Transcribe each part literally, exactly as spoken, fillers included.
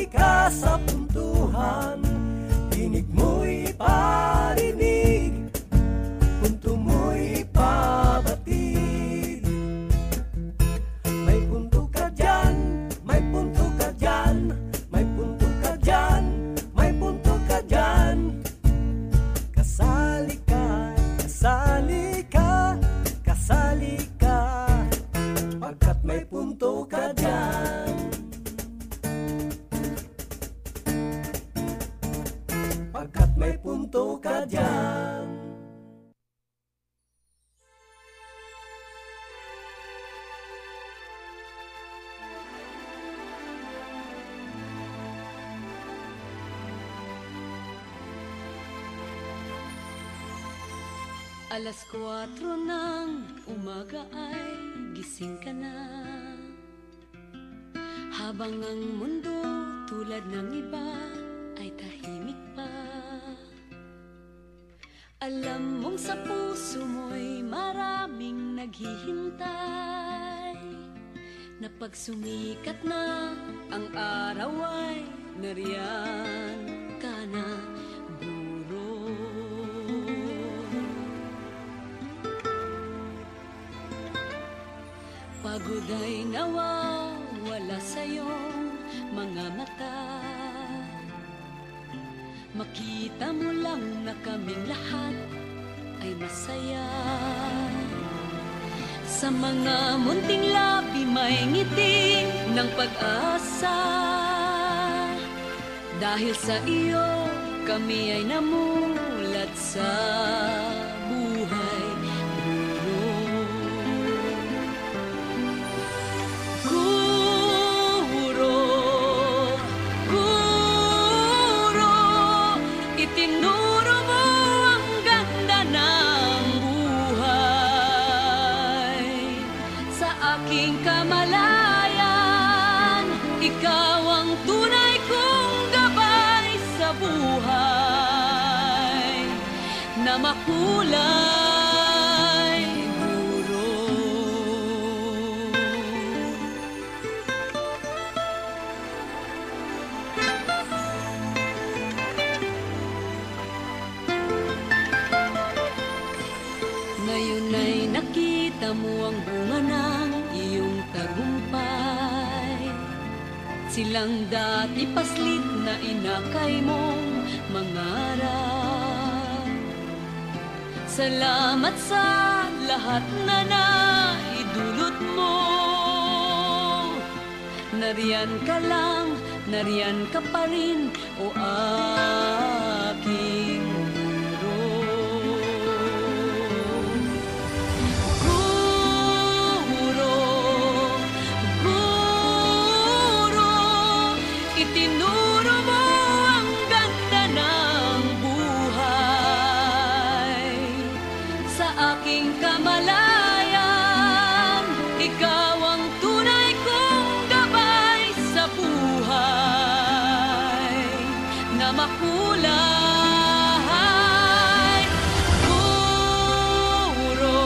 ka sa puntuhan, tinig mo'y parinig, punto mo'y pabatid. May punto ka dyan, may punto ka dyan, may punto ka dyan, may punto ka dyan. Kasali ka, kasali ka, kasali ka, pagkat may punto ka dyan. Pagkat may punto ka dyan. Alas kwatro ng umaga ay gising ka na, habang ang mundo tulad ng iba ay tahimik pa. Alam mong sa puso mo'y maraming naghihintay, na pag sumikat na ang araw ay nariyan ka na, guro. Pagod ay nawawala sa'yong mga mata, makita mo lang na kaming lahat ay masaya. Sa mga munting labi may ngiti ng pag-asa, dahil sa iyo kami ay namulat sa buhay. Itinuro mo ang ganda ng buhay sa aking kamalayan. Ikaw ang tunay kong gabay sa buhay na makulay, guro. Ngayon ay nakita mo ang bunga ng iyong tagumpay, silang dati paslit na inakay mong mangarap. Salamat sa lahat na naidulot mo, nariyan ka lang, nariyan ka pa rin, o aking itinuro mo ang ganda ng buhay sa aking kamalayan. Ikaw ang tunay kong gabay sa buhay na makulay, guro.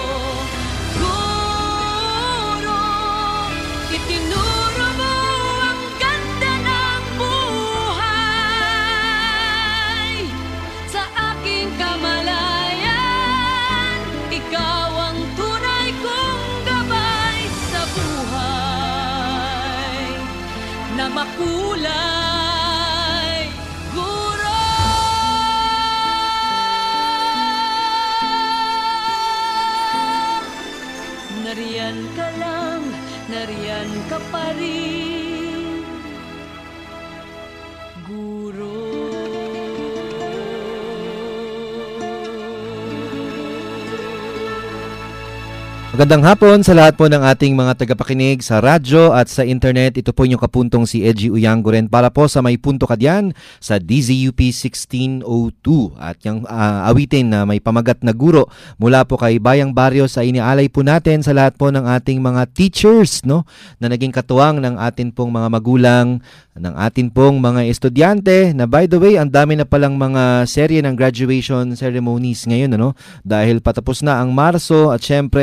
Guro, itinuro mo ang ganda ng buhay sa aking kamalayan. Ikaw ang tunay kong gabay sa buhay na makulay, guro. Nariyan ka lang, nariyan ka pa rin, guro. Magandang hapon sa lahat po ng ating mga tagapakinig sa radyo at sa internet. Ito po yung kapuntong si Edgy Uyanggoren para po sa May Punto Ka Diyan sa D Z U P sixteen oh two. At yung uh, awitin na may pamagat na guro mula po kay Bayang Barrios sa inialay po natin sa lahat po ng ating mga teachers, no, na naging katuwang ng atin pong mga magulang, ng atin pong mga estudyante na, by the way, ang dami na palang mga serye ng graduation ceremonies ngayon, ano, dahil patapos na ang Marso at syempre ay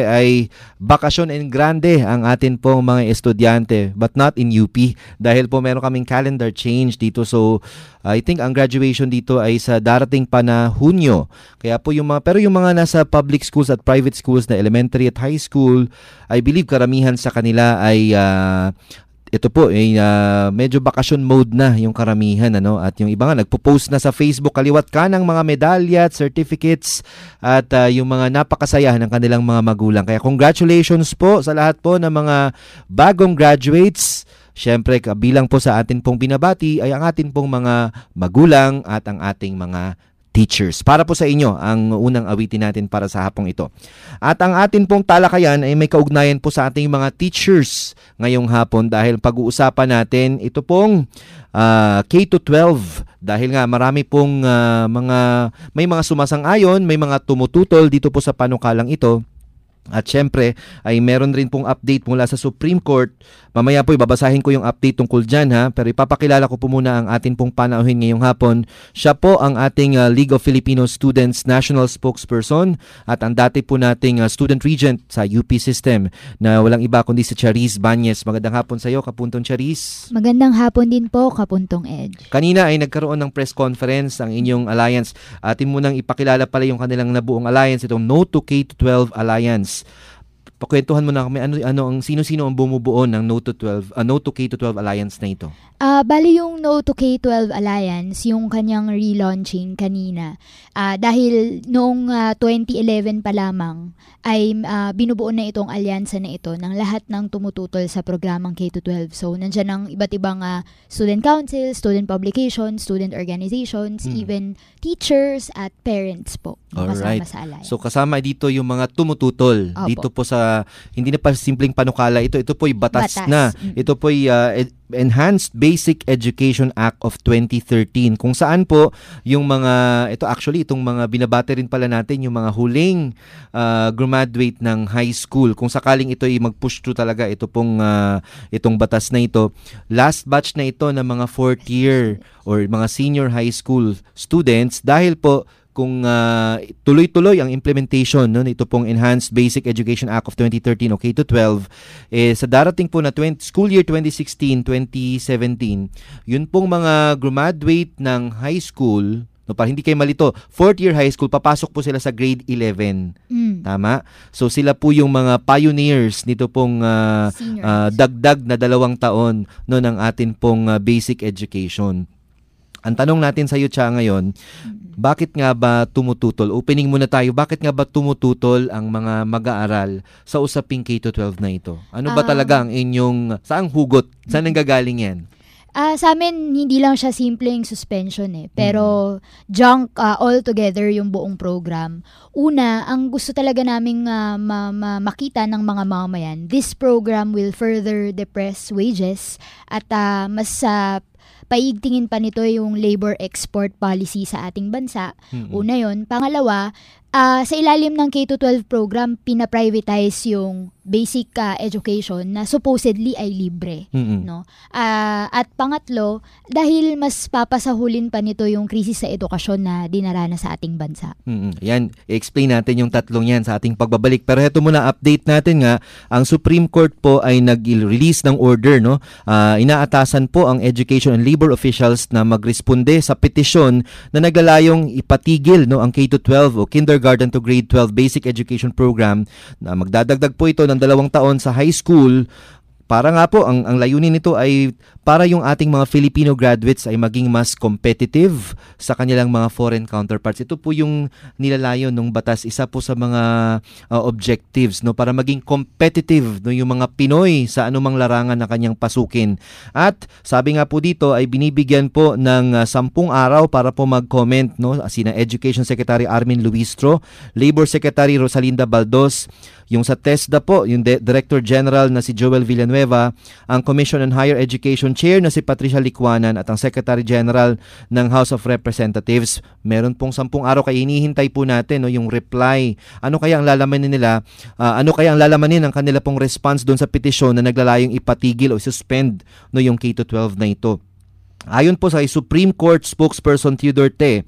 ay bakasyon en grande ang atin pong mga estudyante, but not in U P dahil po meron kaming calendar change dito. So I think ang graduation dito ay sa darating pa na Hunyo. Kaya po yung mga, pero yung mga nasa public schools at private schools na elementary at high school, I believe karamihan sa kanila ay uh, ito po ay uh, medyo bakasyon mode na yung karamihan, ano, at yung iba nga nagpo-post na sa Facebook kaliwat kanang mga medalya at certificates at uh, yung mga napakasaya ng kanilang mga magulang. Kaya congratulations po sa lahat po ng mga bagong graduates. Siyempre, kabilang po sa atin pong binabati ay ang atin pong mga magulang at ang ating mga teachers. Para po sa inyo ang unang awitin natin para sa hapong ito. At ang atin pong talakayan ay may kaugnayan po sa ating mga teachers ngayong hapon dahil pag-uusapan natin ito pong uh, K to twelve dahil nga marami pong uh, mga may mga sumasang-ayon, may mga tumututol dito po sa panukalang ito. At syempre ay meron rin pong update mula sa Supreme Court. Mamaya po ibabasahin ko yung update tungkol dyan, ha. Pero ipapakilala ko po muna ang atin pong panauhin ngayong hapon. Siya po ang ating uh, League of Filipino Students National Spokesperson at ang dati po nating uh, Student Regent sa U P System na walang iba kundi si Charis Banyes. Magandang hapon sa iyo, Kapuntong Charis. Magandang hapon din po, Kapuntong Edge. Kanina ay nagkaroon ng press conference ang inyong alliance. Atin munang ipakilala pala yung kanilang nabuong alliance, itong No to K to twelve Alliance. Pakwentuhan mo na kami ano ano ang sino-sino ang bumubuo ng No to twelve uh, No to K to twelve Alliance na ito. Ah, uh, bali yung No to K twelve Alliance, yung kanyang relaunching kanina. Ah, uh, dahil noong uh, twenty eleven pa lamang ay uh, binubuo na itong alyansa na ito ng lahat ng tumututol sa programang K to twelve. So nandiyan ang iba't ibang uh, student council, student publications, student organizations, hmm. even teachers at parents po kasama sa alliance. So kasama dito yung mga tumututol. Opo. Dito po sa hindi na pa simpleng panukala ito, ito po'y batas, batas. na. Mm-hmm. Ito po'y uh, ed- Enhanced Basic Education Act of twenty thirteen kung saan po yung mga ito actually itong mga binabate rin pala natin yung mga huling uh, graduate ng high school kung sakaling ito ay mag-push through talaga ito pong uh, itong batas na ito, last batch na ito ng mga fourth year or mga senior high school students dahil po kung uh, tuloy-tuloy ang implementation no nito pong Enhanced Basic Education Act of twenty thirteen o K to twelve eh sa darating po na twenty, school year twenty sixteen twenty seventeen, yun pong mga graduate ng high school, no, para hindi kayo malito, fourth year high school, papasok po sila sa grade eleven. Mm. Tama? So sila po yung mga pioneers nito pong uh, uh, dagdag na dalawang taon no ng atin pong uh, basic education. Ang tanong natin sa iyo, Cha, ngayon, bakit nga ba tumututol? Opening muna tayo. Bakit nga ba tumututol ang mga mag-aaral sa usaping K to twelve na ito? Ano ba um, talaga ang inyong, saang hugot? Saan nanggagaling yan? Uh, sa amin, hindi lang siya simpleng suspension eh. Pero mm-hmm. junk uh, all together yung buong program. Una, ang gusto talaga naming uh, ma- ma- makita ng mga mamamayan, this program will further depress wages at uh, mas uh, paigtingin pa nito yung labor export policy sa ating bansa. Mm-hmm. Una yun. Pangalawa, uh, sa ilalim ng K to twelve program, pina-privatize yung basic uh, education na supposedly ay libre. Mm-hmm. No? Uh, at pangatlo, dahil mas papasahulin pa nito yung krisis sa edukasyon na dinaranas sa ating bansa. Mm-hmm. Yan, i-explain natin yung tatlong yan sa ating pagbabalik. Pero heto muna, update natin nga, ang Supreme Court po ay nag-release ng order. No? Uh, inaatasan po ang education and labor officials na magresponde sa petisyon na naglalayong ipatigil no, ang K to twelve o kindergarten to grade twelve basic education program na magdadagdag po ito ng dalawang taon sa high school. Para nga po, ang, ang layunin nito ay para yung ating mga Filipino graduates ay maging mas competitive sa kanilang mga foreign counterparts. Ito po yung nilalayon ng batas, isa po sa mga uh, objectives no para maging competitive no yung mga Pinoy sa anumang larangan na kanyang pasukin. At sabi nga po dito ay binibigyan po ng uh, sampung araw para po mag-comment no sina Education Secretary Armin Luistro, Labor Secretary Rosalinda Baldos, yung sa TESDA po, yung De- Director General na si Joel Villanueva, ang Commission on Higher Education Chair na si Patricia Licuanan at ang Secretary General ng House of Representatives. Meron pong sampung araw kaya hinihintay po natin no, yung reply. Ano kaya ang lalamanin nila? Uh, ano kaya ang lalamanin ng kanila pong response doon sa petisyon na naglalayong ipatigil o suspend no, yung K to twelve na ito? Ayon po sa Supreme Court spokesperson Theodore Te,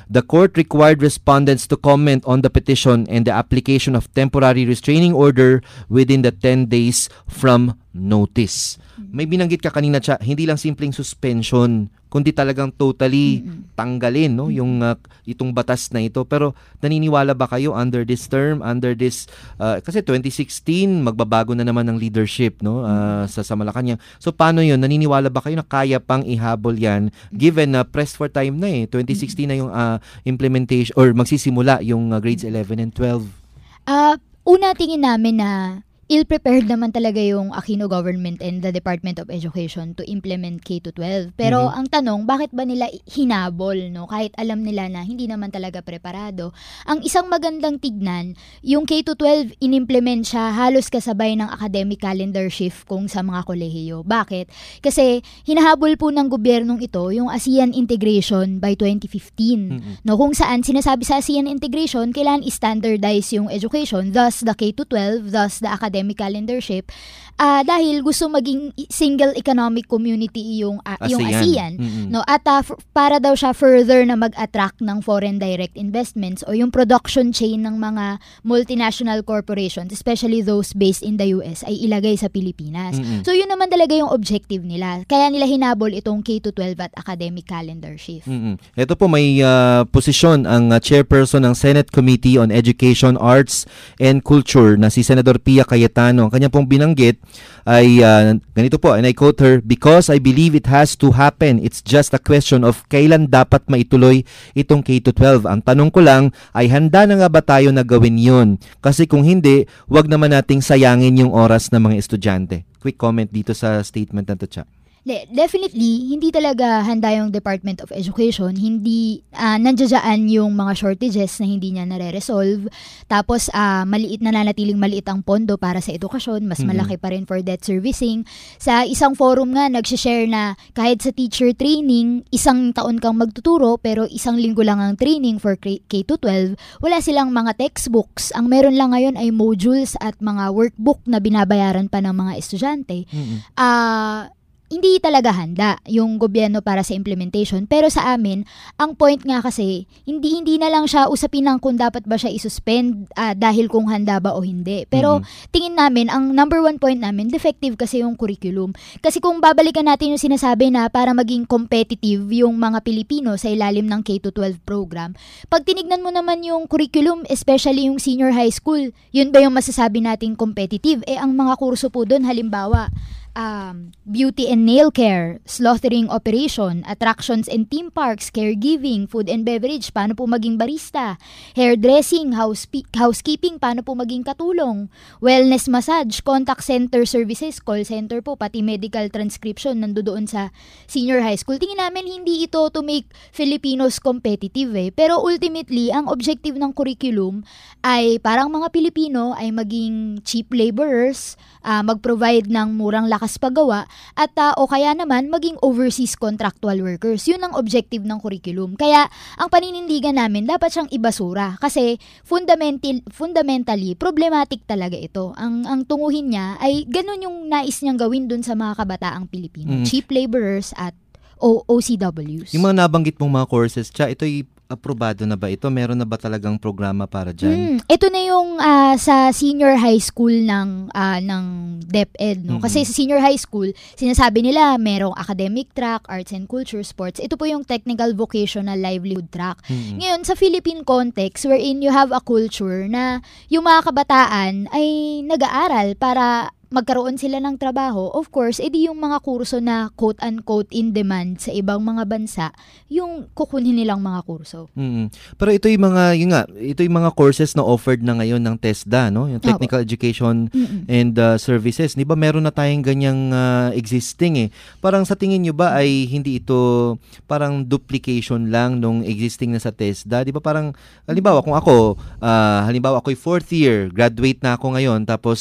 The court required respondents to comment on the petition and the application of temporary restraining order within the ten days from notice. May binanggit ka kanina, Cha, hindi lang simpleng suspension, kundi talagang totally mm-hmm. tanggalin no yung uh, itong batas na ito. Pero naniniwala ba kayo under this term, under this uh, kasi twenty sixteen magbabago na naman ng leadership no uh, sa, sa Malacanang. So paano 'yun? Naniniwala ba kayo na kaya pang ihabol 'yan given na uh, pressed for time na eh twenty sixteen na yung uh, implementation or magsisimula yung uh, grades eleven and twelve? Uh, una tingin namin na ill-prepared naman talaga yung Aquino government and the Department of Education to implement K to twelve. Pero mm-hmm. ang tanong, bakit ba nila hinabol, no? Kahit alam nila na hindi naman talaga preparado. Ang isang magandang tignan, yung K to twelve, inimplement siya halos kasabay ng academic calendar shift kung sa mga kolehiyo. Bakit? Kasi hinahabol po ng gobyernong ito yung ASEAN integration by twenty fifteen. Mm-hmm. No, kung saan sinasabi sa ASEAN integration, kailangan i-standardize yung education, thus the K to twelve, thus the academic academic calendar shift uh, dahil gusto maging single economic community yung uh, ASEAN. yung ASEAN mm-hmm. no at uh, f- para daw siya further na mag-attract ng foreign direct investments o yung production chain ng mga multinational corporations, especially those based in the U S, ay ilagay sa Pilipinas. Mm-hmm. So yun naman talaga yung objective nila. Kaya nila hinabol itong K to twelve at academic calendar shift. Mm-hmm. Ito po may uh, posisyon ang uh, chairperson ng Senate Committee on Education, Arts and Culture na si Senador Pia Cayetano. Ang kanya pong binanggit ay uh, ganito po, and I quote her, "Because I believe it has to happen. It's just a question of kailan dapat maituloy itong K to twelve. Ang tanong ko lang ay handa na nga ba tayo na gawin yun? Kasi kung hindi, wag naman nating sayangin yung oras ng mga estudyante." Quick comment dito sa statement na to, Cha. De- definitely, hindi talaga handa yung Department of Education. Hindi, uh, nandiyan yung mga shortages na hindi niya nare-resolve. Tapos, uh, maliit na nanatiling maliit ang pondo para sa edukasyon. Mas mm-hmm. malaki pa rin for debt servicing. Sa isang forum nga, nagsishare na kahit sa teacher training, isang taon kang magtuturo, pero isang linggo lang ang training for K to twelve. Wala silang mga textbooks. Ang meron lang ngayon ay modules at mga workbook na binabayaran pa ng mga estudyante. Mm-hmm. Ah... Uh, hindi talaga handa yung gobyerno para sa implementation. Pero sa amin, ang point nga kasi, hindi hindi na lang siya usapin ng kung dapat ba siya isuspend uh, dahil kung handa ba o hindi. Pero mm-hmm. tingin namin, ang number one point namin, defective kasi yung curriculum. Kasi kung babalikan natin yung sinasabi na para maging competitive yung mga Pilipino sa ilalim ng K to twelve program, pag tinignan mo naman yung curriculum, especially yung senior high school, yun ba yung masasabi nating competitive? Eh, ang mga kurso po doon, halimbawa, Um, beauty and nail care, slaughtering operation, attractions and theme parks, caregiving, food and beverage, paano po maging barista, hairdressing, house housekeeping, paano po maging katulong, wellness massage, contact center services, call center po, pati medical transcription nandoon sa senior high school. Tingin namin hindi ito to make Filipinos competitive eh. Pero ultimately, ang objective ng curriculum ay parang mga Pilipino ay maging cheap laborers, uh, mag-provide ng murang lakas paggawa at uh, o kaya naman maging overseas contractual workers. Yun ang objective ng curriculum. Kaya ang paninindigan namin dapat siyang ibasura kasi fundamental fundamentally problematic talaga ito. Ang ang tunguhin niya ay ganun yung nais niyang gawin dun sa mga kabataang Pilipino. Mm. Cheap laborers at o- O C Ws. Yung mga nabanggit mong mga courses, Cha, ito'y aprobado na ba ito? Meron na ba talagang programa para dyan? Hmm, ito na yung uh, sa senior high school ng uh, ng DepEd, no? Mm-hmm. Kasi sa senior high school, sinasabi nila merong academic track, arts and culture, sports. Ito po yung technical vocational livelihood track. Mm-hmm. Ngayon, sa Philippine context, wherein you have a culture na yung mga kabataan ay nag-aaral para magkaroon sila ng trabaho, of course, edi yung mga kurso na quote-unquote in demand sa ibang mga bansa, yung kukunin nilang mga kurso. Mm-hmm. Pero ito yung mga, yun nga, ito yung mga courses na offered na ngayon ng TESDA, no? Yung Technical oh. Education mm-hmm. and uh, Services. Di ba meron na tayong ganyang uh, existing eh? Parang sa tingin nyo ba ay hindi ito parang duplication lang nung existing na sa TESDA? Di ba parang, halimbawa, kung ako, uh, halimbawa ako'y fourth year, graduate na ako ngayon, tapos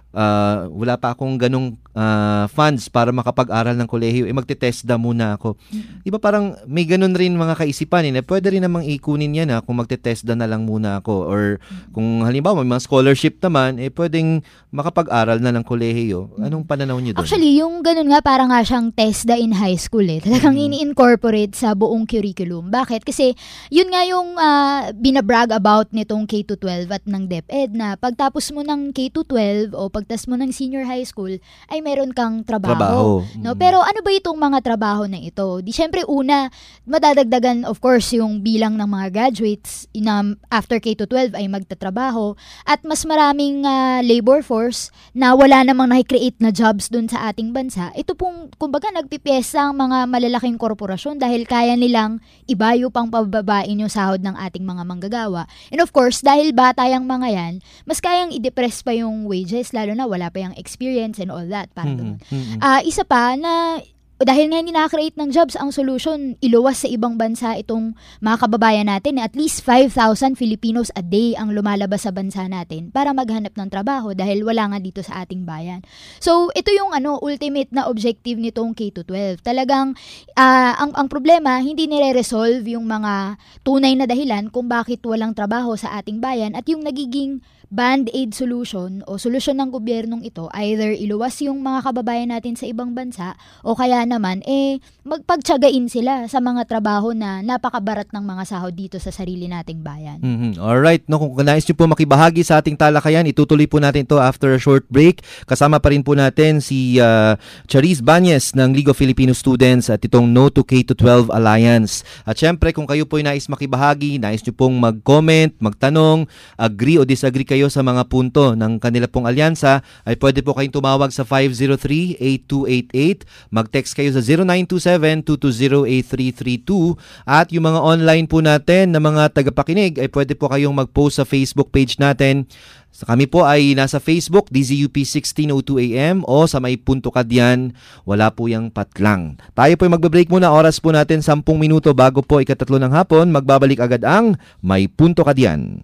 uh, wala pa akong ganong uh, funds para makapag-aral ng kolehiyo, eh magte-TESDA muna ako. Mm. Di ba parang may ganon rin mga kaisipan, eh, pwede rin namang ikunin yan ha, kung magte-TESDA na lang muna ako, or kung halimbawa may mga scholarship naman, eh pwedeng makapag-aral na ng kolehiyo. Anong pananaw niyo doon? Actually, yung ganun nga, parang nga siyang TESDA in high school eh. Talagang Mm. ini-incorporate sa buong curriculum. Bakit? Kasi yun nga yung uh, binabrag about nitong K to twelve at ng DepEd na pagtapos mo ng K to twelve o pagtas mo ng senior high school ay meron kang trabaho. Trabaho. No? Mm. Pero ano ba itong mga trabaho na ito? Di syempre una, madadagdagan of course yung bilang ng mga graduates na after K to twelve ay magtatrabaho at mas maraming uh, labor force na wala namang nakikreate na jobs dun sa ating bansa. Ito pong kumbaga nagpipiesa ang mga malalaking korporasyon dahil kaya nilang ibayo pang pababain yung sahod ng ating mga manggagawa. And of course, dahil bata yung mga yan, mas kayang i-depress pa yung wages, lalo na wala pa yung experience and all that. Parang Mm, ganun. mm, mm. Ah, isa pa na dahil nga hindi nakakreate ng jobs, ang solution, iluwas sa ibang bansa itong mga kababayan natin. At least five thousand Filipinos a day ang lumalabas sa bansa natin para maghanap ng trabaho dahil wala nga dito sa ating bayan. So, ito yung ano ultimate na objective nitong K to twelve. Talagang, ah, ang, ang problema, hindi nire-resolve yung mga tunay na dahilan kung bakit walang trabaho sa ating bayan at yung nagiging band-aid solution o solusyon ng gobyernong ito, either iluwas yung mga kababayan natin sa ibang bansa o kaya naman, eh, magpagtiyagain sila sa mga trabaho na napakabarat ng mga sahod dito sa sarili nating bayan. Mm-hmm. Alright, no, kung nais nyo po makibahagi sa ating talakayan, itutuloy po natin to after a short break. Kasama pa rin po natin si uh, Charis Banyes ng League of Filipino Students at itong No to K to twelve Alliance. At syempre, kung kayo po ay nais makibahagi, nais nyo pong mag-comment, magtanong, agree o disagree kayo sa mga punto ng kanila pong alyansa, ay pwede po kayong tumawag sa five zero three, eight two eight eight, mag-text kayo sa zero nine two seven, two two zero, eight three three two, at yung mga online po natin na mga tagapakinig ay pwede po kayong mag-post sa Facebook page natin. So, kami po ay nasa Facebook, D Z U P sixteen oh two A M, o sa may punto ka diyan, wala po yung patlang. Tayo po ay magbe-break muna, oras po natin sampung minuto bago po ikatatlo ng hapon, magbabalik agad ang May Punto Ka Diyan.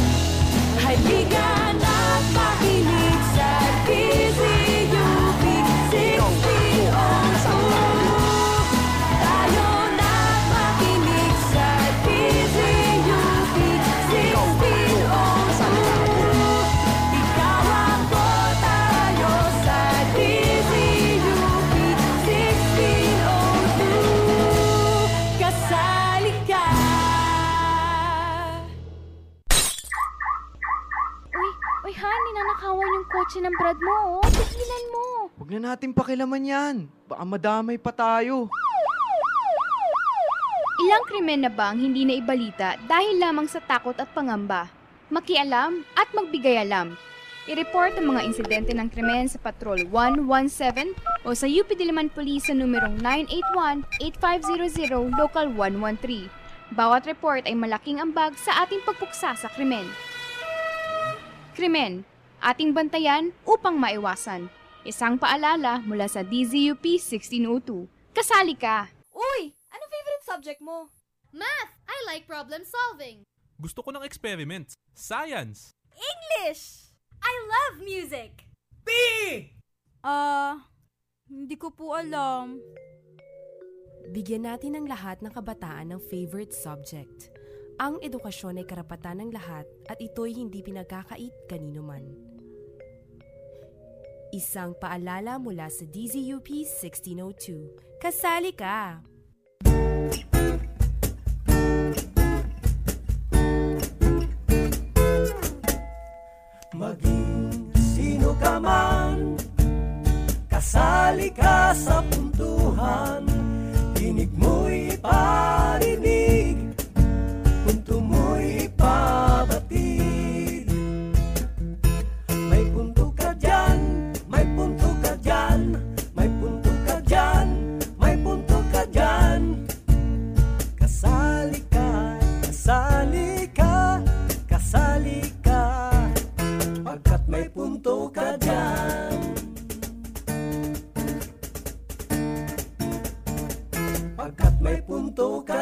Halika na't makinig sa D Z U P sixteen oh two. Tayo na't makinig sa D Z U P sixteen oh two. Ikaw ako, tayo sa D Z U P sixteen oh two. Kasali ka. Uy, Han, ninanakawan yung kotse ng Brad mo, oh. Tigilan mo. Huwag na natin pakilaman yan. Baka madamay pa tayo. Ilang krimen na ba ang hindi na ibalita dahil lamang sa takot at pangamba? Makialam at magbigay alam. I-report ang mga insidente ng krimen sa Patrol one one seven o sa U P Diliman Police sa numerong nine eight one, eight five zero zero, Local one one three. Bawat report ay malaking ambag sa ating pagpuksa sa krimen. Krimen, ating bantayan upang maiwasan. Isang paalala mula sa D Z U P sixteen oh two. Kasali ka! Uy! Ano favorite subject mo? Math! I like problem solving. Gusto ko ng experiments. Science. English! I love music! P! Ah, uh, hindi ko po alam. Bigyan natin ang lahat ng kabataan ng favorite subject. Ang edukasyon ay karapatan ng lahat at ito'y hindi pinagkakait kanino man. Isang paalala mula sa D Z U P sixteen oh two. Kasali ka! Maging sino ka man, kasali ka sa puntuhan. Tinig mo'y parinig, punto mo'y pabatid. May punto ka dyan, may punto ka dyan, may punto ka dyan, may punto ka dyan. Kasali ka, kasali ka, kasali ka, pagkat may punto ka dyan. Pagkat may punto ka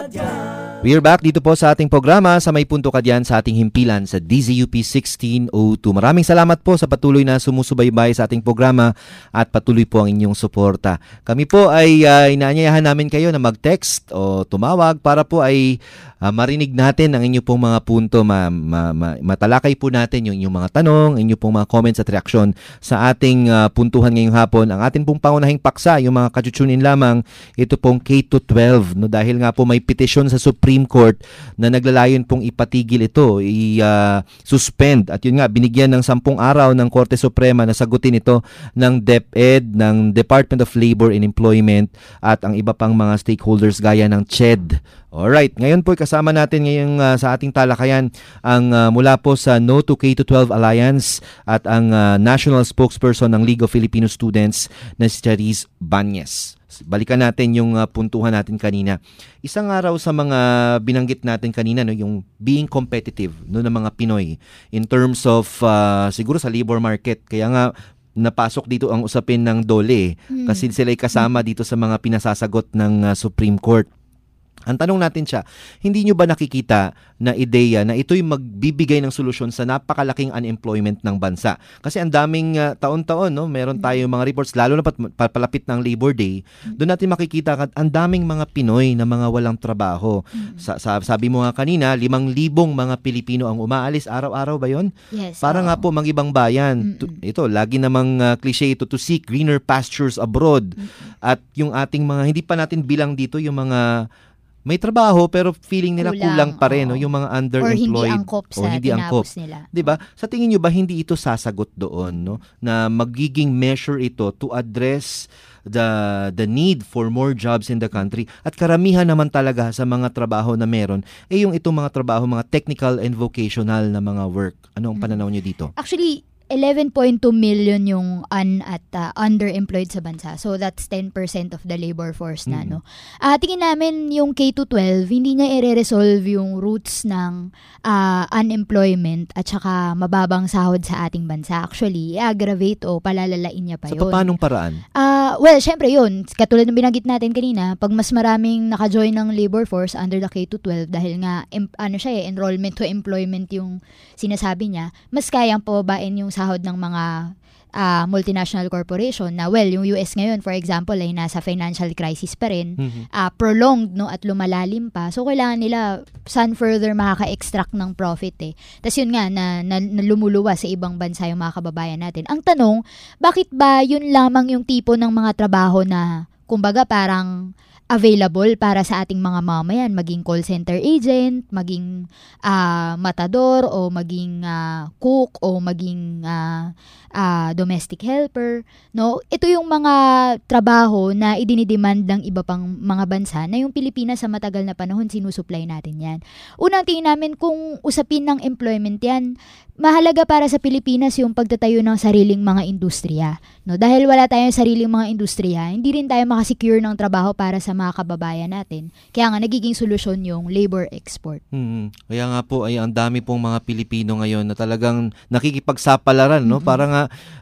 We're back dito po sa ating programa sa May Punto Ka Diyan sa ating himpilan sa D Z U P sixteen oh two. Maraming salamat po sa patuloy na sumusubaybay sa ating programa at patuloy po ang inyong suporta. Kami po ay uh, inaanyayahan namin kayo na mag-text o tumawag para po ay uh, marinig natin ang inyong pong mga punto. Ma, ma, ma, matalakay po natin yung inyong mga tanong, inyong pong mga comments at reaksyon sa ating uh, puntuhan ngayong hapon. Ang ating pong pangunahing paksa, yung mga kachuchunin lamang, ito pong K to twelve. No? Dahil nga po may petisyon sa Supreme Court na naglalayon pong ipatigil ito, i-suspend. Uh, At yun nga, binigyan ng sampung araw ng Korte Suprema na sagutin ito ng DepEd, ng Department of Labor and Employment at ang iba pang mga stakeholders gaya ng C H E D. Alright, ngayon po kasama natin ngayong uh, sa ating talakayan ang uh, mula po sa No to K to twelve Alliance at ang uh, National Spokesperson ng League of Filipino Students na si Charis Banyes. Balikan natin yung uh, puntuhan natin kanina. Isang araw sa mga binanggit natin kanina, no, yung being competitive, no, ng mga Pinoy in terms of uh, siguro sa labor market. Kaya nga napasok dito ang usapin ng D O L E hmm. kasi sila ay kasama dito sa mga pinasasagot ng uh, Supreme Court. Ang tanong natin siya, hindi nyo ba nakikita na ideya na ito'y magbibigay ng solusyon sa napakalaking unemployment ng bansa? Kasi ang daming uh, taon-taon, no, meron tayong mga reports, lalo na pat, papalapit ng Labor Day, doon natin makikita at ang daming mga Pinoy na mga walang trabaho. Sa, sa, sabi mo nga kanina, limang libong mga Pilipino ang umaalis. Araw-araw ba yon? Yes. Para nga po mag-ibang bayan. To, ito, lagi namang uh, cliche ito, to seek greener pastures abroad. Mm-mm. At yung ating mga, hindi pa natin bilang dito yung mga may trabaho pero feeling nila kulang, kulang pa rin, oh. no? Yung mga underemployed or hindi angkop sa o hindi angkop nila. 'Di ba? Sa tingin niyo ba hindi ito sasagot doon, no? Na magiging measure ito to address the the need for more jobs in the country? At karamihan naman talaga sa mga trabaho na meron eh yung itong mga trabaho, mga technical and vocational na mga work. Ano ang pananaw niyo dito? Actually, eleven point two million yung un at uh, underemployed sa bansa. So that's ten percent of the labor force na, mm-hmm. no. Ah, uh, tingin namin yung K to twelve, hindi niya i-resolve yung roots ng uh, unemployment at saka mababang sahod sa ating bansa. Actually, i-aggravate o palalalain niya pa so, yun. So paanong paraan? Ah, uh, well, syempre yun, katulad ng binanggit natin kanina, pag mas maraming naka-join ng labor force under the K to twelve dahil nga em, ano siya eh, enrollment to employment yung sinasabi niya, mas kayang pababain yung sahod ng mga uh, multinational corporation na, well, yung U S ngayon, for example, ay nasa financial crisis pa rin, mm-hmm. uh, prolonged, no, at lumalalim pa. So, kailangan nila saan further makaka-extract ng profit eh. Tapos yun nga, na, na, na lumuluwa sa ibang bansa yung mga kababayan natin. Ang tanong, bakit ba yun lamang yung tipo ng mga trabaho na, kumbaga, parang available para sa ating mga mamayan, maging call center agent, maging uh, matador, o maging uh, cook, o maging uh, uh, domestic helper, no? Ito yung mga trabaho na idinidemand ng iba pang mga bansa na yung Pilipinas sa matagal na panahon sinusupply natin yan. Unang tingin namin kung usapin ng employment yan, mahalaga para sa Pilipinas yung pagtatayo ng sariling mga industriya, no? Dahil wala tayong sariling mga industriya, hindi rin tayo makasecure ng trabaho para sa mga kababayan natin. Kaya nga nagiging solusyon yung labor export. Hmm. Kaya nga po ay ang dami pong mga Pilipino ngayon na talagang nakikipagsapalaran, no? Mm-hmm. Para nga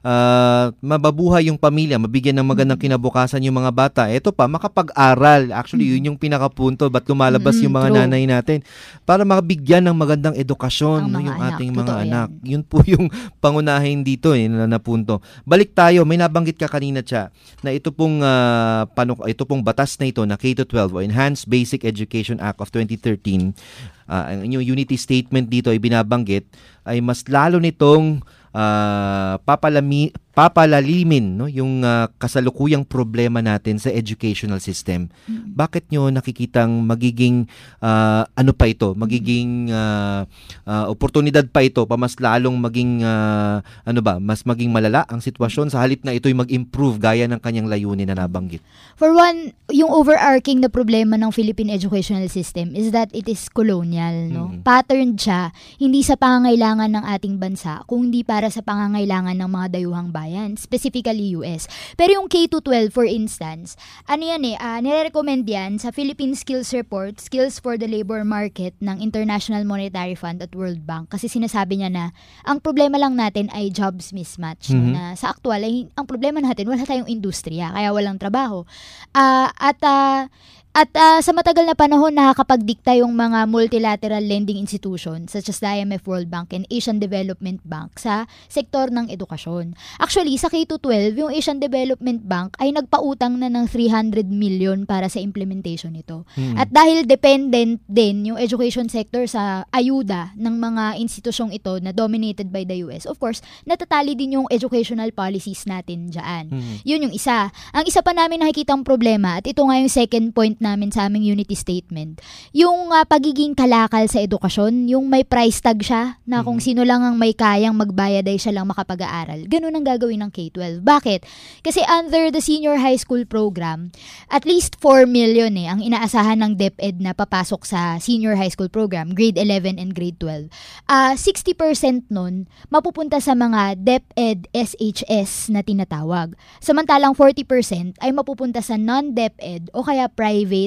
uh, mababuhay yung pamilya, mabigyan ng magandang kinabukasan yung mga bata. Ito pa, makapag-aral. Actually, mm-hmm. yun yung pinakapunto. Ba't lumalabas mm-hmm. yung mga True. nanay natin? Para mabigyan ng magandang edukasyon, no? Yung anak. ating mga Totoo anak. Yan. Yun po yung pangunahin dito eh, na napunto. Balik tayo, may nabanggit ka kanina, Cha, na ito pong uh, panu- ito pong batas na ito na K to twelve o Enhanced Basic Education Act of twenty thirteen, uh, ang inyong unity statement dito ay binabanggit ay mas lalo nitong uh, papalami, papalalimin, no, yung uh, kasalukuyang problema natin sa educational system. Mm-hmm. Bakit nyo nakikitang magiging uh, ano pa ito, magiging uh, uh, oportunidad pa ito pa mas lalong maging uh, ano ba, mas maging malala ang sitwasyon sa halip na ito'y mag-improve gaya ng kanyang layunin na nabanggit? For one, yung overarching na problema ng Philippine educational system is that it is colonial, no? Mm-hmm. Patterned siya hindi sa pangangailangan ng ating bansa, kung hindi para sa pangangailangan ng mga dayuhang bayan, specifically U S. Pero yung K to twelve, for instance, ano yan eh, uh, nire-recommend yan sa Philippine Skills Report, Skills for the Labor Market ng International Monetary Fund at World Bank. Kasi sinasabi niya na, ang problema lang natin ay jobs mismatch. Mm-hmm. Na sa aktual, ay, ang problema natin, wala tayong industriya, kaya walang trabaho. Uh, at uh, At uh, sa matagal na panahon, nakakapagdikta yung mga multilateral lending institutions such as the I M F, World Bank, and Asian Development Bank sa sektor ng edukasyon. Actually, sa K to twelve, yung Asian Development Bank ay nagpautang na ng three hundred million para sa implementation nito. Hmm. At dahil dependent din yung education sector sa ayuda ng mga institusyong ito na dominated by the U S, of course, natatali din yung educational policies natin dyan. Hmm. Yun yung isa. Ang isa pa namin nakikitang problema, at ito nga yung second point namin sa aming unity statement, yung uh, pagiging kalakal sa edukasyon, yung may price tag siya na kung sino lang ang may kayang magbayad ay siya lang makapag-aaral. Ganun ang gagawin ng K twelve. Bakit? Kasi under the senior high school program, at least four million eh ang inaasahan ng DepEd na papasok sa senior high school program, grade eleven and grade twelve. Uh, sixty percent nun mapupunta sa mga DepEd S H S na tinatawag. Samantalang forty percent ay mapupunta sa non-DepEd o kaya private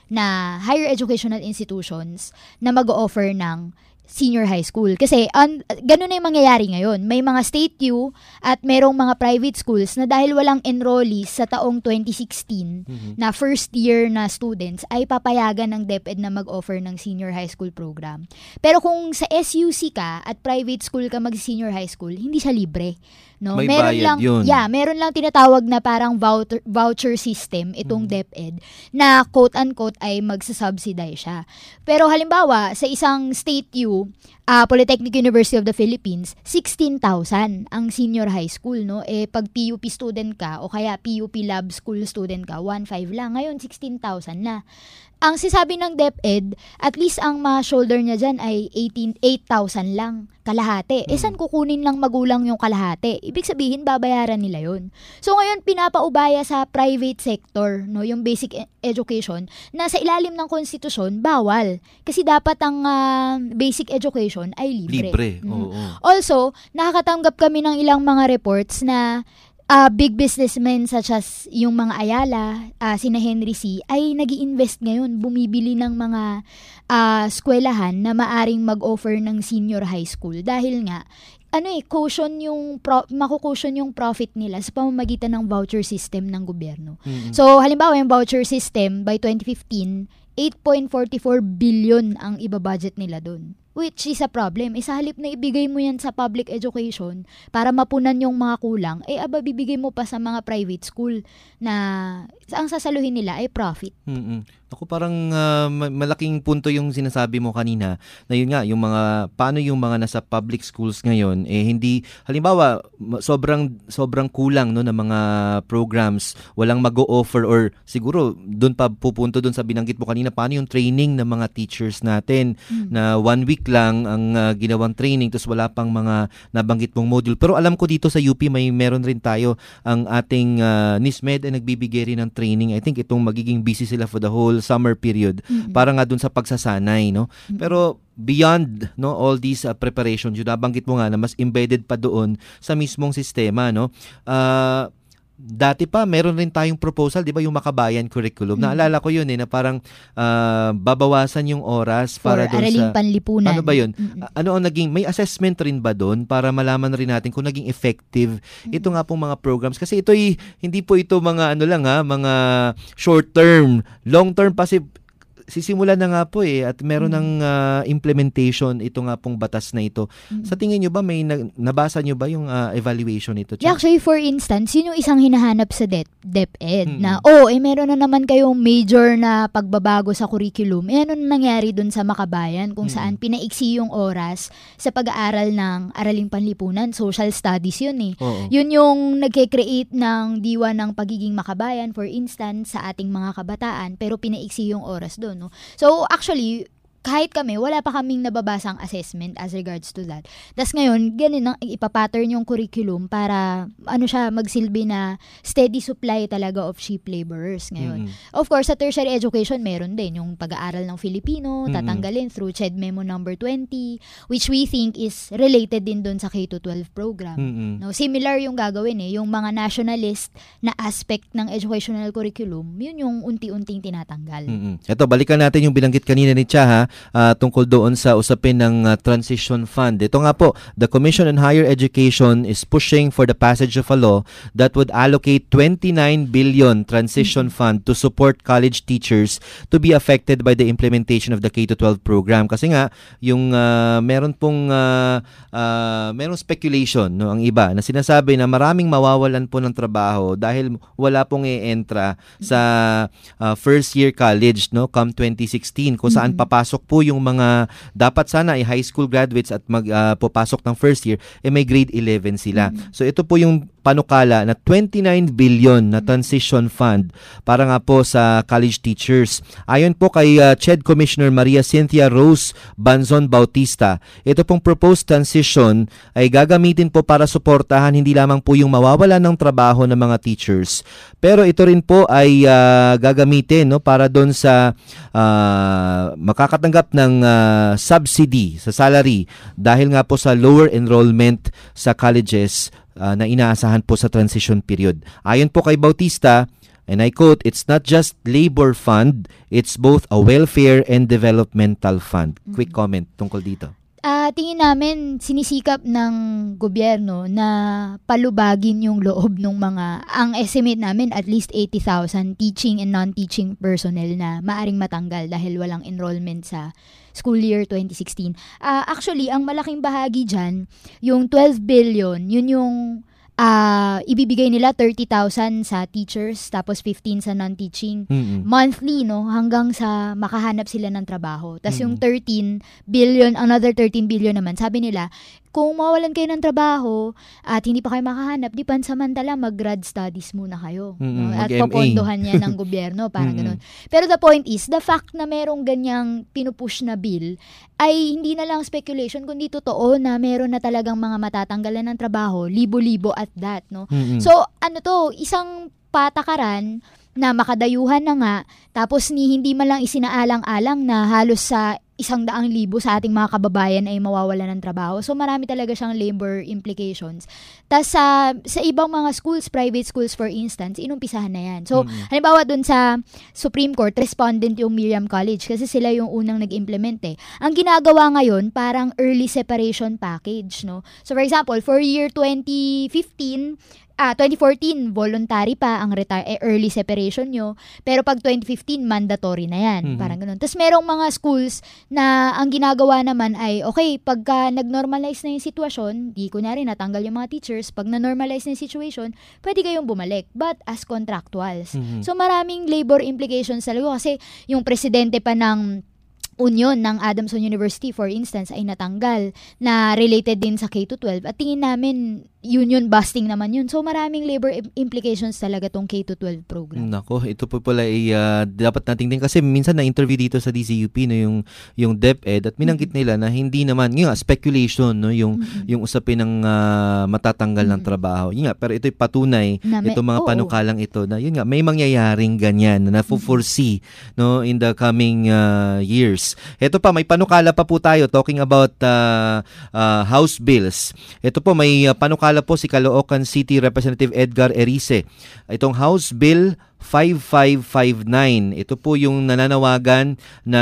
na higher educational institutions na mag-o-offer ng senior high school. Kasi un, ganun na yung mangyayari ngayon. May mga state U at merong mga private schools na dahil walang enrollees sa taong twenty sixteen mm-hmm. na first year na students ay papayagan ng DepEd na mag-offer ng senior high school program. Pero kung sa S U C ka at private school ka mag-senior high school, hindi siya libre. No, may meron bayad lang, yun. Yeah, meron lang tinatawag na parang voucher, voucher system itong mm. DepEd na quote-unquote ay magsasubsidize siya. Pero halimbawa, sa isang state U, uh, Polytechnic University of the Philippines, sixteen thousand ang senior high school. No? Eh, pag P U P student ka o kaya P U P lab school student ka, one point five lang. Ngayon, sixteen thousand na. Ang sisabi ng DepEd, at least ang ma-shoulder niya dyan ay eight thousand lang, kalahati. Mm. Eh, saan kukunin lang magulang yung kalahati? Ibig sabihin, babayaran nila yun. So, ngayon, pinapaubaya sa private sector, no, yung basic e- education, na sa ilalim ng konstitusyon, bawal. Kasi dapat ang uh, basic education ay libre. Libre, mm. oo. Also, nakakatanggap kami ng ilang mga reports na Uh, big businessmen such as yung mga Ayala, uh, sina Henry C, ay nag-i-invest ngayon, bumibili ng mga uh, eskwelahan na maaring mag-offer ng senior high school dahil nga ano eh, caution yung pro- makukution yung profit nila sa pamamagitan ng voucher system ng gobyerno. Mm-hmm. So, halimbawa yung voucher system by twenty fifteen, eight point four four billion ang iba-budget nila doon. Which is a problem. Isa halip na ibigay mo yan sa public education para mapunan yung mga kulang, eh aba bibigay mo pa sa mga private school na ang sasaluhin nila ay profit. Mm-mm. Ako parang uh, malaking punto yung sinasabi mo kanina na yun nga, yung mga, paano yung mga nasa public schools ngayon, eh hindi, halimbawa, sobrang, sobrang kulang no, ng mga programs, walang mag-o-offer or siguro doon pa pupunto doon sa binanggit mo kanina, paano yung training ng mga teachers natin mm. na one week lang ang uh, ginawang training tapos wala pang mga nabanggit mong module. Pero alam ko dito sa U P may meron rin tayo ang ating uh, NISMED ay nagbibigay rin ng training. I think itong magiging busy sila for the whole summer period mm-hmm. para nga dun sa pagsasanay, no? Mm-hmm. Pero beyond no all these uh, preparations, yun nabanggit mo nga na mas embedded pa doon sa mismong sistema, no? Uh, dati pa meron rin tayong proposal, 'di ba, yung Makabayan curriculum. Mm-hmm. Naalala ko 'yun eh na parang uh, babawasan yung oras for para doon sa araling panlipunan. Ano ba 'yun? Mm-hmm. Ano ang naging may assessment rin ba doon para malaman rin natin kung naging effective mm-hmm. ito nga pong mga programs, kasi ito ay hindi po ito mga ano lang ha, mga short term, long term pa si sisimulan na nga po eh at meron mm. ng uh, implementation ito nga pong batas na ito. Mm. Sa tingin nyo ba may na, nabasa nyo ba yung uh, evaluation nito? Yeah, actually, for instance, yun yung isang hinahanap sa De- DepEd mm. na oh, eh meron na naman kayong major na pagbabago sa curriculum. Eh ano na nangyari dun sa Makabayan kung mm. saan pinaiksi yung oras sa pag-aaral ng araling panlipunan, social studies yun eh. Oo. Yun yung nagke-create ng diwa ng pagiging Makabayan, for instance, sa ating mga kabataan, pero pinaiksi yung oras dun. No? So, actually, kahit kami, wala pa kaming nababasang assessment as regards to that. Tapos ngayon, ganun ang ipapattern yung curriculum para ano siya, magsilbi na steady supply talaga of cheap laborers ngayon. Mm-hmm. Of course, sa tertiary education, meron din yung pag-aaral ng Filipino, mm-hmm. tatanggalin through C H E D Memo number twenty, which we think is related din dun sa K to twelve program. Mm-hmm. No, similar yung gagawin eh, yung mga nationalist na aspect ng educational curriculum, yun yung unti-unting tinatanggal. Mm-hmm. Ito, balikan natin yung binanggit kanina ni Cha ha. uh, tungkol doon sa usapin ng uh, transition fund. Ito nga po, the Commission on Higher Education is pushing for the passage of a law that would allocate twenty-nine billion transition mm-hmm. fund to support college teachers to be affected by the implementation of the K to twelve program. Kasi nga, yung uh, meron pong uh, uh, merong speculation, no, ang iba, na sinasabi na maraming mawawalan po ng trabaho dahil wala pong e-entra sa uh, first year college, no, come twenty sixteen, kung saan mm-hmm. papasok po yung mga dapat sana ay high school graduates at mag uh, papasok ng first year, eh may grade eleven sila. Mm-hmm. So ito po yung panukala na twenty-nine billion na transition fund para nga po sa college teachers. Ayon po kay uh, C H E D Commissioner Maria Cynthia Rose Banzon Bautista, ito pong proposed transition ay gagamitin po para suportahan hindi lamang po yung mawawalan ng trabaho ng mga teachers, pero ito rin po ay uh, gagamitin, no, para doon sa uh, makakatanggap ng uh, subsidy sa salary dahil nga po sa lower enrollment sa colleges uh, na inaasahan po sa transition period. Ayon po kay Bautista, and I quote, "It's not just labor fund, it's both a welfare and developmental fund." Mm-hmm. Quick comment tungkol dito. Uh, tingin namin sinisikap ng gobyerno na palubagin yung loob ng mga, ang estimate namin at least eighty thousand teaching and non-teaching personnel na maaring matanggal dahil walang enrollment sa school year twenty sixteen. Uh, actually, ang malaking bahagi dyan, yung twelve billion, yun yung uh, ibibigay nila thirty thousand sa teachers, tapos fifteen sa non-teaching. Mm-hmm. Monthly, no? Hanggang sa makahanap sila ng trabaho. Tapos mm-hmm. yung thirteen billion, another thirteen billion naman, sabi nila, kung mawalan kayo ng trabaho at hindi pa kayo makahanap, di pansamantala mag-grad studies muna kayo. Mm-hmm. No? At popondohan yan ng gobyerno, parang mm-hmm. ganun. Pero the point is, the fact na merong ganyang pinupush na bill ay hindi na lang speculation, kundi totoo na meron na talagang mga matatanggalan ng trabaho, libo-libo at that. No? Mm-hmm. So, ano to, isang patakaran na makadayuhan na nga, tapos ni hindi man lang isinaalang-alang na halos sa isang daang libo sa ating mga kababayan ay mawawala ng trabaho. So, marami talaga siyang labor implications. Tapos, sa, sa ibang mga schools, private schools for instance, inumpisahan na yan. So, mm-hmm. halimbawa dun sa Supreme Court, respondent yung Miriam College kasi sila yung unang nag-implement eh. Ang ginagawa ngayon, parang early separation package, no? So, for example, for year twenty fifteen, Ah, twenty fourteen, voluntary pa ang retire, eh, early separation nyo. Pero pag twenty fifteen, mandatory na yan. Mm-hmm. Parang ganun. Tapos merong mga schools na ang ginagawa naman ay, okay, pagka nag-normalize na yung sitwasyon, di kunyari natanggal yung mga teachers, pag na-normalize na yung situation, pwede kayong bumalik. But as contractuals. Mm-hmm. So maraming labor implications talaga kasi yung presidente pa ng Union ng Adamson University, for instance, ay natanggal na related din sa K to twelve. At tingin namin, union busting naman yun. So, maraming labor implications talaga tong K to twelve program. Nako, ito po pala ay uh, dapat nating din kasi minsan na-interview dito sa D Z U P no, yung, yung DepEd at minanggit mm-hmm. nila na hindi naman, yung speculation, no, yung, mm-hmm. yung usapin ng uh, matatanggal mm-hmm. ng trabaho. Yun nga, pero ito'y patunay, may, itong mga oh, panukalang ito na yun nga, may mangyayaring ganyan na na-foresee mm-hmm. no, in the coming uh, years. Ito pa, may panukala pa po tayo talking about uh, uh, House bills. Ito po, may uh, panukala po si Caloocan City Representative Edgar Erice. Itong House Bill five five five nine. Ito po yung nananawagan na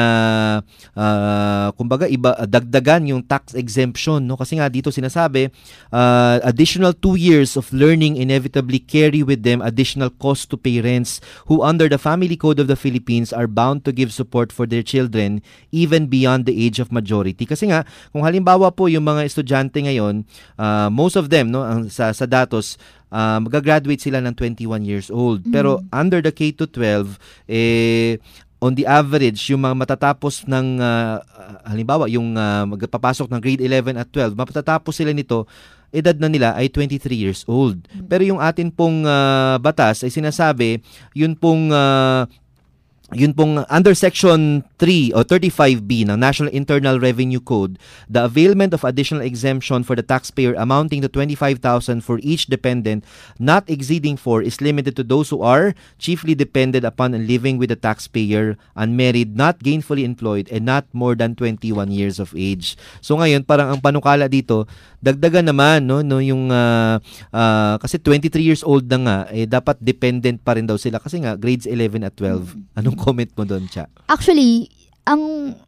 uh, kumbaga iba dagdagan yung tax exemption, no, kasi nga dito sinasabi uh, additional two years of learning inevitably carry with them additional cost to parents who under the Family Code of the Philippines are bound to give support for their children even beyond the age of majority. Kasi nga kung halimbawa po yung mga estudyante ngayon, uh, most of them, no, ang, sa sa datos Uh, mag-graduate sila ng twenty-one years old. Mm-hmm. Pero under the K to twelve, eh, on the average, yung mga matatapos ng, uh, halimbawa, yung uh, magpapasok ng grade eleven at twelve, matatapos sila nito, edad na nila ay twenty-three years old. Mm-hmm. Pero yung atin pong uh, batas ay sinasabi, yun pong uh, yun pong under Section three o thirty-five B ng National Internal Revenue Code, the availment of additional exemption for the taxpayer amounting to twenty-five thousand for each dependent not exceeding four is limited to those who are chiefly dependent upon and living with the taxpayer, unmarried, not gainfully employed, and not more than twenty-one years of age. So ngayon, parang ang panukala dito, dagdagan naman, no, no yung uh, uh, kasi twenty-three years old na nga, eh, dapat dependent pa rin daw sila kasi nga grades eleven at twelve. Anong comment mo doon, Cha? Actually, ang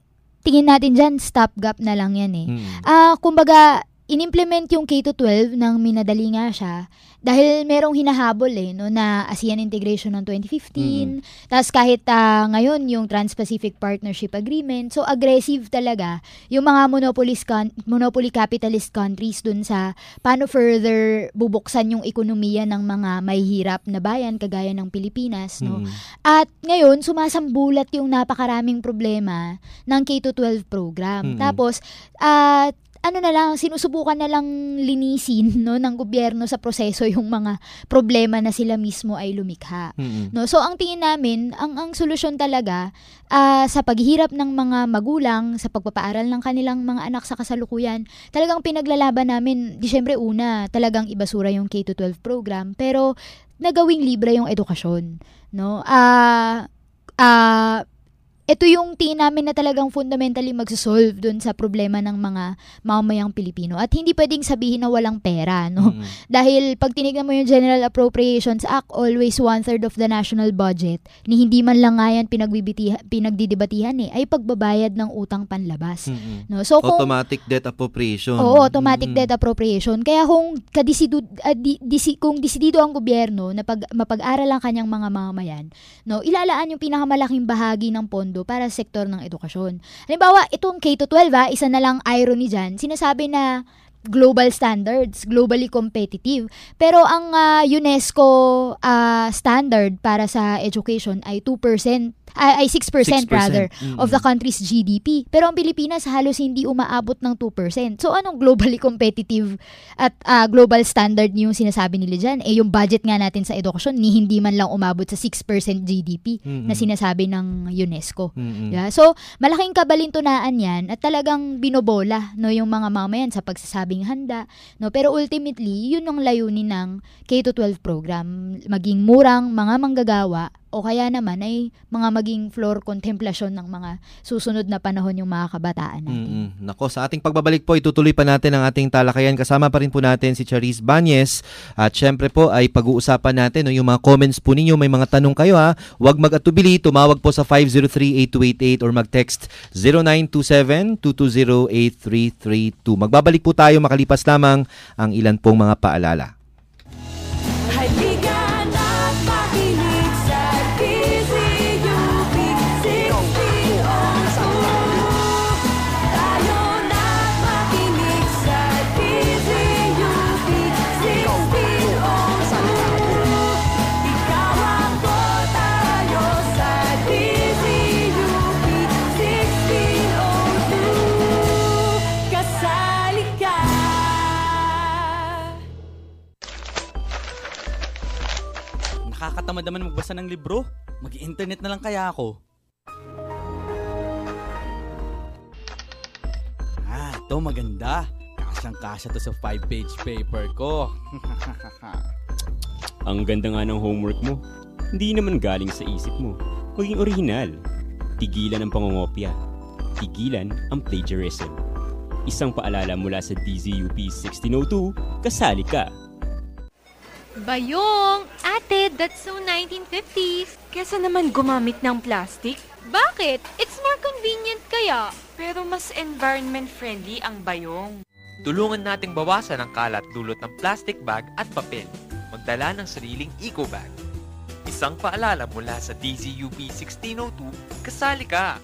tingin natin dyan, stopgap na lang yan eh. Mm. Ah, kumbaga, in-implement yung K to twelve nang minadali nga siya dahil merong hinahabol eh, no, na ASEAN integration ng twenty fifteen. Mm. Tapos kahit uh, ngayon yung Trans-Pacific Partnership Agreement, so aggressive talaga yung mga monopolist con- monopoly capitalist countries dun sa paano further bubuksan yung ekonomiya ng mga mahihirap na bayan kagaya ng Pilipinas, no. Mm. At ngayon sumasambulat yung napakaraming problema ng K to twelve program. Mm. Tapos at uh, ano na lang, sinusubukan na lang linisin, no, ng gobyerno sa proseso yung mga problema na sila mismo ay lumikha. Mm-hmm. No, so ang tingin namin, ang ang solusyon talaga uh, sa paghihirap ng mga magulang sa pagpapaaral ng kanilang mga anak sa kasalukuyan, talagang pinaglalaban namin, di syempre una, talagang ibasura yung K to twelve program, pero nagawing libre yung edukasyon, no? Ah uh, ah uh, ito yung tingin namin na talagang fundamentally magsosolve dun sa problema ng mga mamamayang Pilipino. At hindi pwedeng sabihin na walang pera, no? Mm-hmm. Dahil pag tinignan mo yung General Appropriations Act, always one-third of the national budget, ni hindi man lang nga yan pinagdidebatihan eh, ay pagbabayad ng utang panlabas. Mm-hmm. No? So, kung, automatic debt appropriation. Oo, automatic mm-hmm. debt appropriation. Kaya kung, kadisido, uh, di, disi, kung disidido ang gobyerno na pag, mapag-aral ang kanyang mga mamamayan, no, ilalaan yung pinakamalaking bahagi ng pondo para sa sektor ng edukasyon. Halimbawa, itong K to twelve, ha, isa na lang irony dyan, sinasabi na global standards, globally competitive. Pero ang uh, UNESCO uh, standard para sa education ay two percent, ay, ay six percent, six percent rather, mm-hmm. of the country's G D P. Pero ang Pilipinas halos hindi umaabot ng two percent. So anong globally competitive at uh, global standard yung sinasabi nila dyan? Eh yung budget nga natin sa edukasyon ni hindi man lang umabot sa six percent G D P mm-hmm. na sinasabi ng UNESCO. Mm-hmm. Yeah? So malaking kabalintunaan yan at talagang binobola, no, yung mga mamayan sa pagsasabing handa, no, pero ultimately yun ang layunin ng K to twelve program, maging murang mga manggagawa o kaya naman ay mga maging floor contemplasyon ng mga susunod na panahon yung mga kabataan natin. Mm-hmm. Nako, sa ating pagbabalik po, itutuloy pa natin ang ating talakayan. Kasama pa rin po natin si Charis Banyes. At syempre po ay pag-uusapan natin, no, yung mga comments po ninyo. May mga tanong kayo, ha. Huwag mag-atubili. Tumawag po sa five zero three, eight two eight eight or mag-text zero nine two seven, two two zero, eight three three two. Magbabalik po tayo makalipas lamang ang ilan pong mga paalala. Nakakatamad naman magbasa ng libro. Mag-internet na lang kaya ako. Ah, ito maganda. Kasyang-kasya to sa five-page paper ko. Ang ganda nga ng homework mo. Hindi naman galing sa isip mo. Maging orihinal. Tigilan ang pangongopya. Tigilan ang plagiarism. Isang paalala mula sa D Z U P sixteen oh two, kasali ka. Bayong! Ate, that's so nineteen fifties. Kesa naman gumamit ng plastic? Bakit? It's more convenient kaya. Pero mas environment-friendly ang bayong. Tulungan nating bawasan ang kalat dulot ng plastic bag at papel. Magdala ng sariling eco bag. Isang paalala mula sa D Z U P sixteen oh two, kasali ka!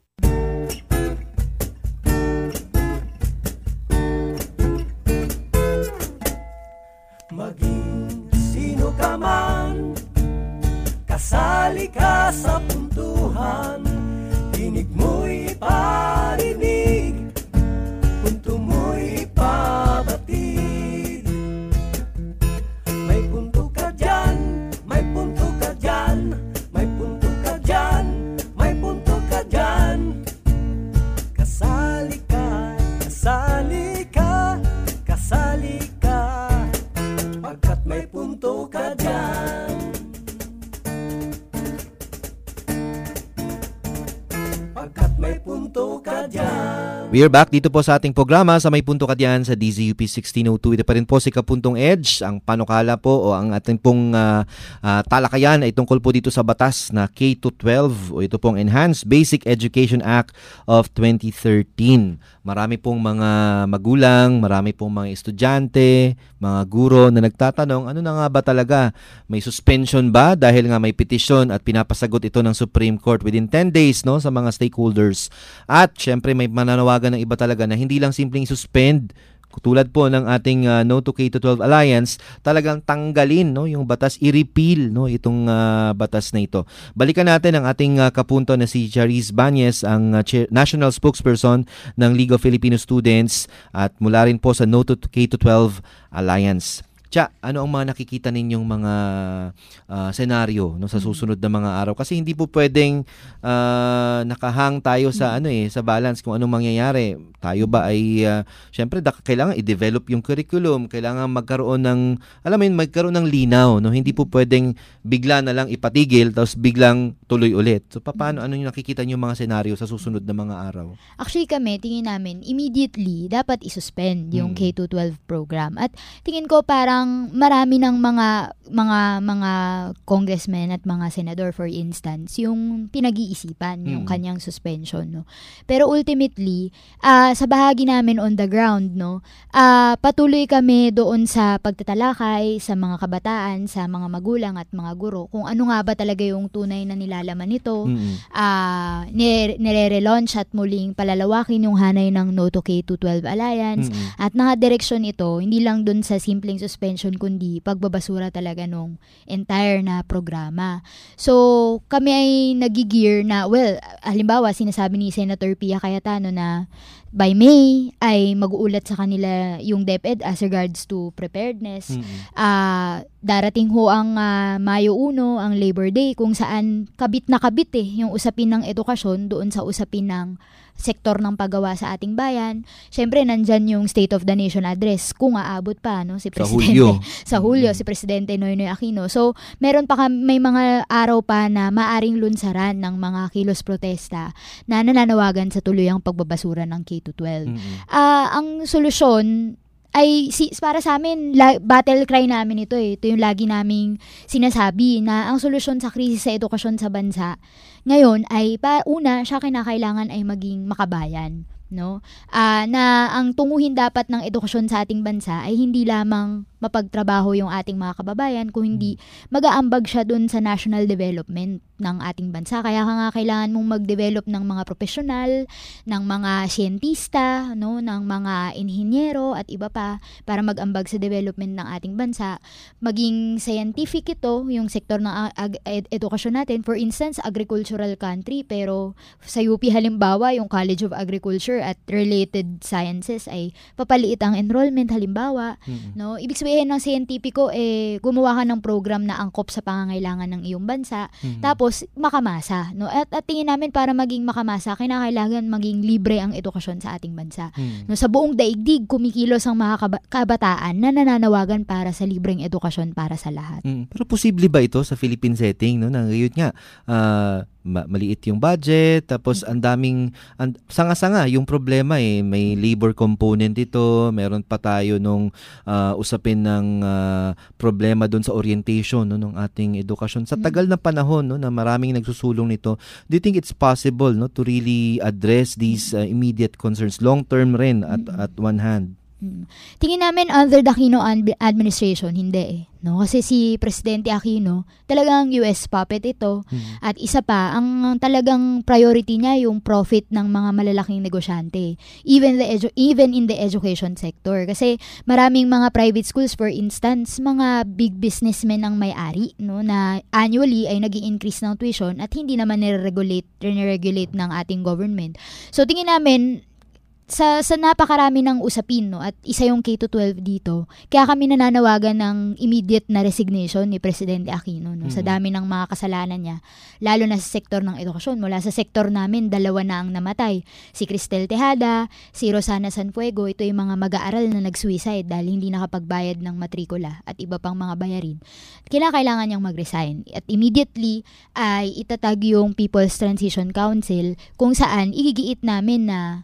Maging sino ka man, kasali ka sa puntuhan. Tinig mo'y parinig, punto mo'y pabatid. May punto ka dyan, may punto ka dyan, may punto ka dyan, may punto ka dyan. Kasali ka, kasali ka, kasali ka, pagkat may punto ka dyan. Pagkat may punto ka dyan. We're back dito po sa ating programa sa May Punto Ka Diyan sa D Z U P sixteen oh two. Ito pa rin po si Kapuntong Edge. Ang panukala po o ang ating pong uh, uh, talakayan ay tungkol po dito sa batas na K to twelve o ito pong Enhanced Basic Education Act of twenty thirteen. Marami pong mga magulang, marami pong mga estudyante, mga guro na nagtatanong, ano na nga ba talaga? May suspension ba dahil nga may petisyon at pinapasagot ito ng Supreme Court within ten days no sa mga stakeholders. At syempre may mananawagan ng iba talaga na hindi lang simpleng suspend tulad po ng ating uh, No to K to twelve Alliance, talagang tanggalin no yung batas, i-repeal no itong uh, batas na ito. Balikan natin ang ating uh, kapunto na si Charis Bañez, ang uh, chair, national spokesperson ng League of Filipino Students at mula rin po sa No to K to twelve Alliance. Cha, ano ang mga nakikita ninyong mga uh, senaryo no sa susunod na mga araw? Kasi hindi po pwedeng uh, nakahang tayo sa ano eh sa balance kung anong mangyayari. Tayo ba ay uh, syempre da- kailangan i-develop yung curriculum, kailangan magkaroon ng alam mo yun, magkaroon ng linaw no. Hindi po pwedeng bigla na lang ipatigil tapos biglang tuloy ulit. So paano ano yung nakikita niyo mga senaryo sa susunod na mga araw? Actually kami tingin namin immediately dapat i-suspend yung Hmm. K to twelve program. At tingin ko parang marami ng mga mga mga congressmen at mga senador for instance yung pinag-iisipan yung Mm. kanyang suspension no. Pero ultimately uh, sa bahagi namin on the ground no, uh, patuloy kami doon sa pagtatalakay sa mga kabataan, sa mga magulang at mga guro kung ano nga ba talaga yung tunay na nilalaman nito. Mm. Uh, nire- nire-relaunch at muling palalawakin yung hanay ng No to K to twelve Alliance Mm. at nakadireksyon ito hindi lang doon sa simpleng suspension kundi pagbabasura talaga nung entire na programa. So, kami ay nagiggear na, well, halimbawa, sinasabi ni Senator Pia Cayetano na by May ay mag-uulat sa kanila yung DepEd as regards to preparedness. Mm-hmm. Uh, darating ho ang uh, Mayo one, ang Labor Day, kung saan kabit na kabit eh, yung usapin ng edukasyon doon sa usapin ng sektor ng paggawa sa ating bayan. Siyempre, nandyan yung State of the Nation address kung aabot pa no, si Presidente. Hulyo. Sa Hulyo, si Presidente Noynoy Aquino. So, meron pa kam- may mga araw pa na maaring lunsaran ng mga kilos protesta na nananawagan sa tuluyang pagbabasura ng K to twelve. Mm-hmm. Ah, ang solusyon ay si para sa amin la, battle cry namin ito eh. Ito yung lagi naming sinasabi na ang solusyon sa krisis sa edukasyon sa bansa ngayon ay pa una siya kinakailangan ay maging makabayan no uh, na ang tunguhin dapat ng edukasyon sa ating bansa ay hindi lamang mapagtrabaho yung ating mga kababayan kung hindi mag-aambag siya dun sa national development ng ating bansa. Kaya nga kailangan mong mag-develop ng mga profesional, ng mga siyentista, no, ng mga inhinyero at iba pa para mag-ambag sa development ng ating bansa. Maging scientific ito, yung sektor ng ag- ed- edukasyon natin. For instance, agricultural country, pero sa U P halimbawa, yung College of Agriculture at related sciences ay papaliit ang enrollment halimbawa. Mm-hmm. No, ibig sabihin ng siyentipiko eh gumawa ka ng program na angkop sa pangangailangan ng iyong bansa. Mm-hmm. Tapos makamasa, no? At, at tingin namin para maging makamasa, kinakailangan maging libre ang edukasyon sa ating bansa. Mm-hmm. No, sa buong daigdig kumikilos ang mga kaba- kabataan na nananawagan para sa libreng edukasyon para sa lahat. Mm. Pero posible ba ito sa Philippine setting no? Na ngayon nga uh, ma- maliit yung budget, tapos ang daming ang, sanga-sanga yung problema eh, may labor component ito, meron pa tayo nung uh, usapin ng uh, problema doon sa orientation no, ng ating edukasyon. Sa tagal na panahon no, na maraming nagsusulong nito, do you think it's possible no, to really address these uh, immediate concerns, long-term rin at, at one hand? Hmm. Tingin namin under the Aquino administration, hindi eh. No? Kasi si Presidente Aquino, talagang U S puppet ito. Hmm. At isa pa, ang talagang priority niya yung profit ng mga malalaking negosyante. Even, the edu- even in the education sector. Kasi maraming mga private schools, for instance, mga big businessmen ang may-ari, no? Na annually ay nag-i-increase ng tuition at hindi naman nire-regulate, nire-regulate ng ating government. So tingin namin, sa sa napakarami ng usapin no at isa yung K to twelve dito kaya kami nananawagan ng immediate na resignation ni Presidente Aquino no mm-hmm. sa dami ng mga kasalanan niya lalo na sa sektor ng edukasyon. Mula sa sektor namin dalawa na ang namatay, si Cristel Tejada, si Rosana Sanfuego. Ito yung mga mag-aaral na nag-suicide dahil hindi nakapagbayad ng matrikula at iba pang mga bayarin. Kinakailangan niyang mag-resign at immediately ay itatag yung People's Transition Council kung saan igigiit namin na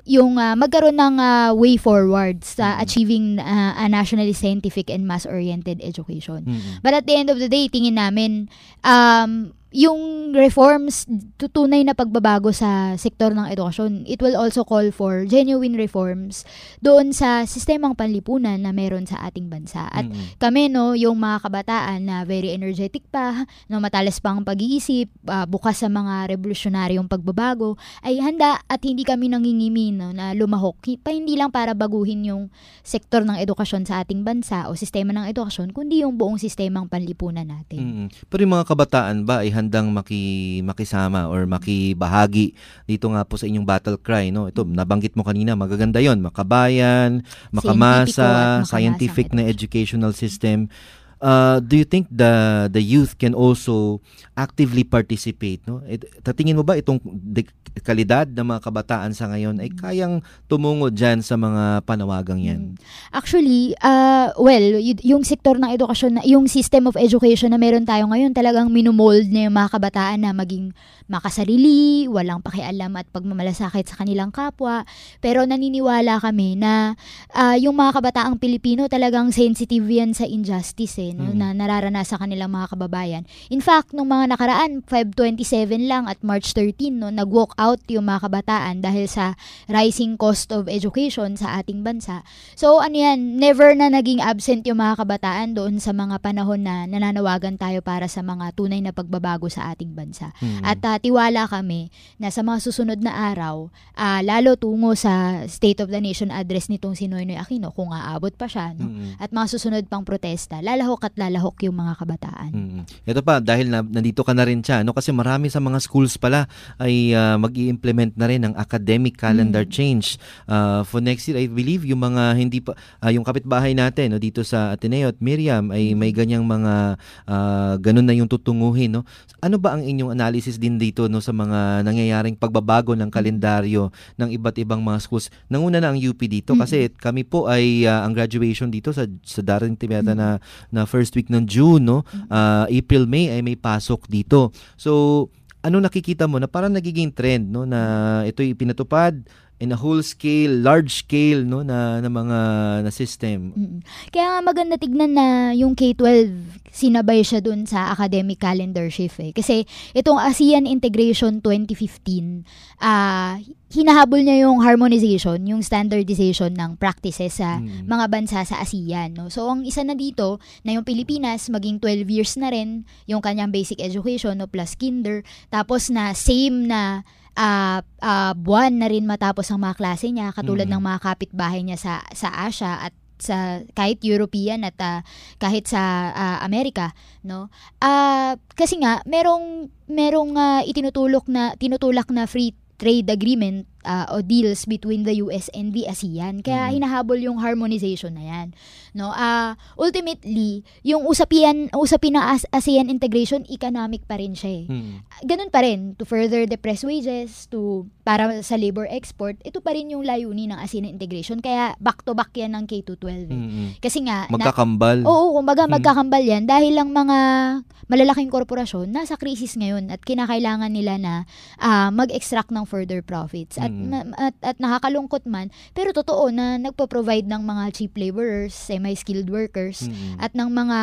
yung uh, magkaroon ng uh, way forward sa achieving uh, a nationally scientific and mass-oriented education. Mm-hmm. But at the end of the day, tingin namin um, yung reforms, tutunay na pagbabago sa sektor ng edukasyon, it will also call for genuine reforms doon sa sistemang panlipunan na meron sa ating bansa. At mm-hmm. kami, no, yung mga kabataan na very energetic pa, no, matalas pang pag-iisip, uh, bukas sa mga revolusyonaryong pagbabago, ay handa at hindi kami nangingimi, no, na lumahok. Pa hindi lang para baguhin yung sektor ng edukasyon sa ating bansa o sistema ng edukasyon, kundi yung buong sistemang panlipunan natin. Mm-hmm. Pero yung mga kabataan ba ay handang maki, makisama or makibahagi dito nga po sa inyong battle cry, no? Ito, nabanggit mo kanina, magaganda yon, makabayan, makamasa, scientific na educational system. Uh, do you think the the youth can also actively participate, no? It, tatingin mo ba itong de- kalidad ng mga kabataan sa ngayon ay kayang tumungo dyan sa mga panawagang yan? Actually, uh, well, y- yung sektor ng edukasyon, yung system of education na meron tayo ngayon, talagang minumold na yung mga kabataan na maging makasarili, walang pakialam at pagmamalasakit sa kanilang kapwa. Pero naniniwala kami na uh, yung mga kabataang Pilipino talagang sensitive yan sa injustice, eh, no? mm. na nararanasan sa kanilang mga kababayan. In fact, nung mga nakaraan, February twenty-seven lang at March thirteen, no, nag-walk out yung mga kabataan dahil sa rising cost of education sa ating bansa. So ano yan, never na naging absent yung mga kabataan doon sa mga panahon na nananawagan tayo para sa mga tunay na pagbabago sa ating bansa. Hmm. At uh, tiwala kami na sa mga susunod na araw, uh, lalo tungo sa State of the Nation address nitong si Noynoy Aquino, kung aabot pa siya, no? hmm. at mga susunod pang protesta, lalahok at lalahok yung mga kabataan. Hmm. Ito pa, dahil na, nandito ka na rin siya, no? Kasi marami sa mga schools pala ay uh, mag-i-implement na rin ng academic calendar mm. change uh, for next year. I believe yung mga hindi pa uh, yung kapitbahay natin, no, dito sa Ateneo at Miriam ay may ganyang mga uh, ganun na yung tutunguhin, no. Ano ba ang inyong analysis din dito, no, sa mga nangyayaring pagbabago ng kalendaryo ng iba't ibang mga schools? Nanguna na ang U P dito mm. kasi kami po ay uh, ang graduation dito sa sa darating tiyata mm. na na first week ng June, no. Uh, April, May ay may pasok dito. So ano nakikita mo na parang nagiging trend, no, na ito'y pinatupad in a whole scale, large scale, no, na, na mga na system. Mm-hmm. Kaya nga maganda tignan na yung K twelve sinabay siya dun sa academic calendar shift, eh. Kasi itong ASEAN Integration twenty fifteen, ah uh, hinahabol niya yung harmonization, yung standardization ng practices sa mm. mga bansa sa ASEAN, no? So ang isa na dito na yung Pilipinas maging twelve years na rin yung kanyang basic education, no, plus kinder, tapos na same na Uh, uh, buwan na rin matapos ang mga klase niya, katulad mm-hmm. ng mga kapitbahay niya sa sa Asia at sa kahit European at uh, kahit sa uh, Amerika, no? Uh, kasi nga merong merong uh, itinutulok na tinutulak na free trade agreement uh, o deals between the U S and the ASEAN. Kaya mm-hmm. hinahabol yung harmonization na yan, no? Uh, ultimately, yung usapian usapin ng ASEAN integration, economic pa rin siya, eh. Mm-hmm. Ganun pa rin, to further depress wages, to para sa labor export, ito pa rin yung layunin ng ASEAN integration. Kaya back to back yan ng K to twelve. Eh. Mm-hmm. Kasi nga magkakambal. Na, oo, kumbaga mm-hmm. magkakambal yan dahil lang mga malalaking korporasyon nasa krisis ngayon at kinakailangan nila na uh, mag-extract ng further profits. At, mm-hmm. at, at nakakalungkot man, pero totoo na nagpo-provide ng mga cheap laborers, semi-skilled workers, mm-hmm. at ng mga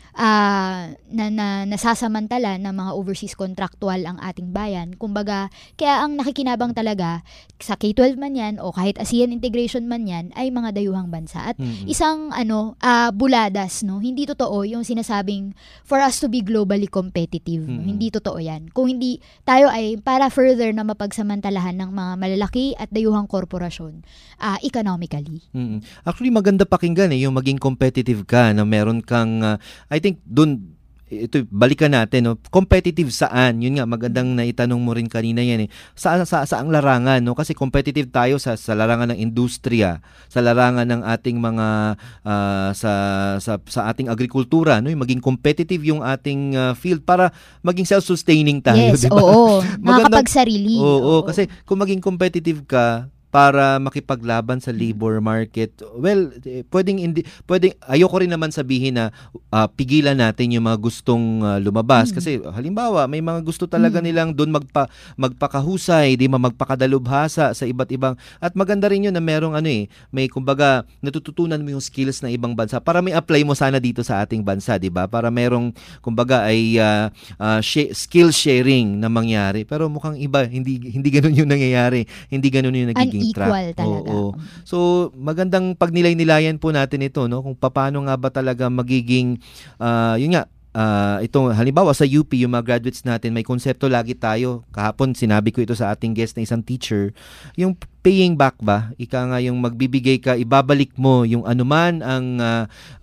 uh, na, na nasasamantala ng mga overseas contractual ang ating bayan. Kumbaga, kaya ang nakikinabang talaga sa K twelve man yan o kahit ASEAN integration man yan ay mga dayuhang bansa. At mm-hmm. isang ano uh, buladas, no, hindi totoo yung sinasabing for us to be globally competitive. Mm-hmm. No? Hindi totoo yan. Kung hindi tayo ay para further na mapagsamantalahan ng mga malalaki at dayuhang korporasyon uh, economically. Mm-hmm. Actually, maganda pakinggan, eh, yung maging competitive ka na meron kang uh, I think dun ito balikan natin, no, competitive saan, yun nga magandang naitanong mo rin kanina yan, eh, sa sa saang larangan, no, kasi competitive tayo sa sa larangan ng industriya, sa larangan ng ating mga uh, sa sa sa ating agrikultura, no, yung maging competitive yung ating uh, field para maging self-sustaining tayo, yes, di ba? Oo, makakapagsarili. Oo, oo, kasi kung maging competitive ka, para makipaglaban sa labor market. Well, eh, pwedeng hindi pwedeng ayoko rin naman sabihin na uh, pigilan natin yung mga gustong uh, lumabas, mm. kasi halimbawa may mga gusto talaga mm. nilang doon magpa magpakahusay, di ba, magpakadalubhasa sa iba't ibang, at maganda rin yun na merong ano eh, may kumbaga natututunan mo yung skills na ibang bansa para may apply mo sana dito sa ating bansa, di ba? Para merong kumbaga ay uh, uh, sh- skill sharing na mangyari. Pero mukhang iba, hindi hindi ganoon yung nangyayari. Hindi ganoon yung nagiging unequal talaga. Oo, oo. So, magandang pagnilay-nilayan po natin ito, no? Kung paano nga ba talaga magiging, uh, yun nga, uh, itong, halimbawa sa U P, yung mga graduates natin, may konsepto lagi tayo. Kahapon, sinabi ko ito sa ating guest na isang teacher, yung paying back ba? Ika nga yung magbibigay ka, ibabalik mo yung anuman ang, uh,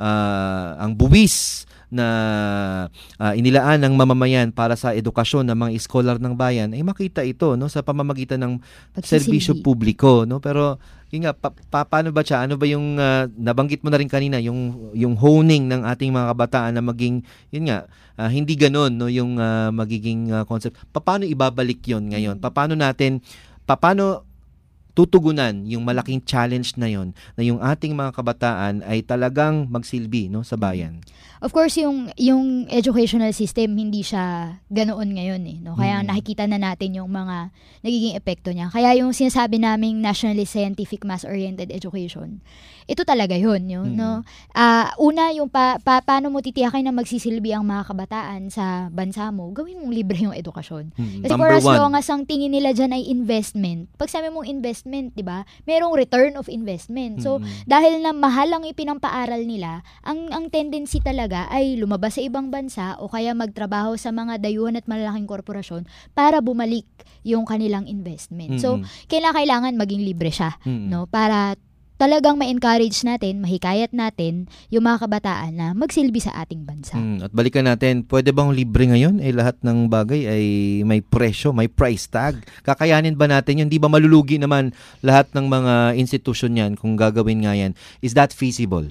uh, ang buwis na uh, inilaan ng mamamayan para sa edukasyon ng mga scholar ng bayan, ay makita ito, no, sa pamamagitan ng serbisyo publiko, no? Pero yun nga, pa, pa, paano ba siya? Ano ba yung uh, nabanggit mo na rin kanina, yung yung honing ng ating mga kabataan na maging, yun nga, uh, hindi ganoon, no, yung uh, magiging uh, concept. Paano ibabalik yon ngayon? Paano natin paano tutugunan yung malaking challenge na yon, na yung ating mga kabataan ay talagang magsilbi, no, sa bayan? Of course, yung yung educational system hindi siya ganoon ngayon eh, no. Kaya hmm. nakikita na natin yung mga nagiging epekto niya. Kaya yung sinasabi naming nationally scientific mass-oriented education, ito talaga yun, yun hmm. no. Uh, una, yung pa, pa, paano mo titiyakin na magsisilbi ang mga kabataan sa bansa mo, gawin mong libre yung edukasyon. Hmm. Kasi Number for as one. long as ang tingin nila dyan ay investment, pag sabi mong investment, di ba, merong return of investment. So, hmm. dahil na mahal ang ipinampaaral nila, ang ang tendency talaga ay lumabas sa ibang bansa o kaya magtrabaho sa mga dayuhan at malalaking korporasyon para bumalik yung kanilang investment. Mm-hmm. So, kailangan maging libre siya, mm-hmm. no? Para talagang ma-encourage natin, mahikayat natin yung mga kabataan na magsilbi sa ating bansa. Mm, at balikan natin, pwede bang libre ngayon? Eh, lahat ng bagay ay may presyo, may price tag. Kakayanin ba natin yun? Di ba malulugi naman lahat ng mga institusyon yan kung gagawin nga yan? Is that feasible?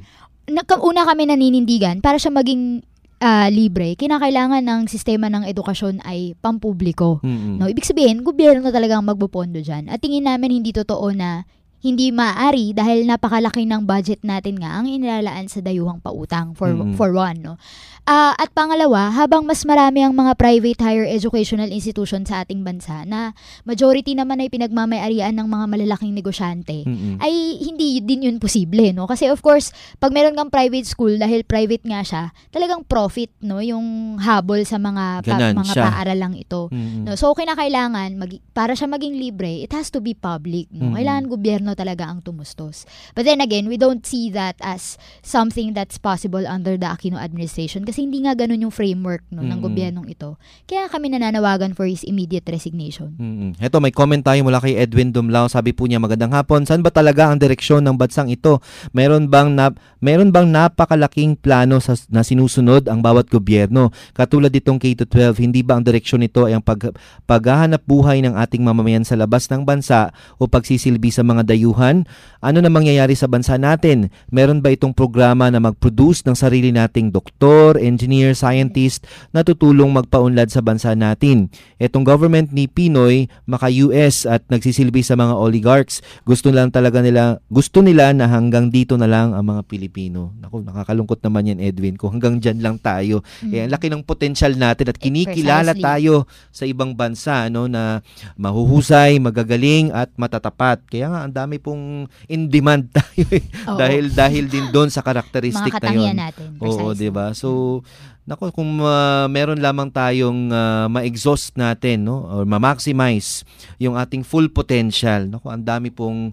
Una kami naninindigan, para siya maging uh, libre, kinakailangan ng sistema ng edukasyon ay pampubliko. Mm-hmm. No? Ibig sabihin, gobyerno talagang magpupondo dyan. At tingin namin hindi totoo na hindi maaari dahil napakalaki ng budget natin nga ang inilalaan sa dayuhang pautang for mm-hmm. for one, no. Uh, at pangalawa, habang mas marami ang mga private higher educational institution sa ating bansa na majority naman ay pinagmamay-arian ng mga malalaking negosyante, mm-hmm. ay hindi din yun posible, no? Kasi of course, pag meron kang private school, dahil private nga siya, talagang profit, no, yung habol sa mga pa, mga paaralang ito. Mm-hmm. No? So kinakailangan mag, para siya maging libre, it has to be public, no? Mm-hmm. Kailangan gobyerno talaga ang tumustos. But then again, we don't see that as something that's possible under the Aquino administration kasi hindi nga ganun yung framework, no, mm-hmm. ng gobyernong ito. Kaya kami nananawagan for his immediate resignation. Mm-hmm. Heto, may comment tayo mula kay Edwin Dumlao. Sabi po niya, magandang hapon. Saan ba talaga ang direksyon ng bansang ito? Meron bang na, meron bang napakalaking plano sa, na sinusunod ang bawat gobyerno? Katulad ditong K to twelve, hindi ba ang direksyon nito ay ang pag, paghahanap buhay ng ating mamamayan sa labas ng bansa o pagsisilbi sa mga dayuhan? Ano na mangyayari sa bansa natin? Meron ba itong programa na mag-produce ng sarili nating doktor, engineer, scientist na tutulong magpaunlad sa bansa natin? Etong government ni Pinoy, maka-U S at nagsisilbi sa mga oligarchs, gusto lang talaga nila, gusto nila na hanggang dito na lang ang mga Pilipino. Naku, nakakalungkot naman yan, Edwin, kung hanggang dyan lang tayo. Mm. Eh, ang laki ng potensyal natin at kinikilala tayo sa ibang bansa, no, na mahuhusay, magagaling at matatapat. Kaya nga, ang dami pong in demand tayo eh. dahil dahil din doon sa karakteristik na yun. Natin, oo, diba? So, nako, kung uh, meron lamang tayong uh, ma-exhaust natin, no, or ma-maximize yung ating full potential. Nako, ang dami pong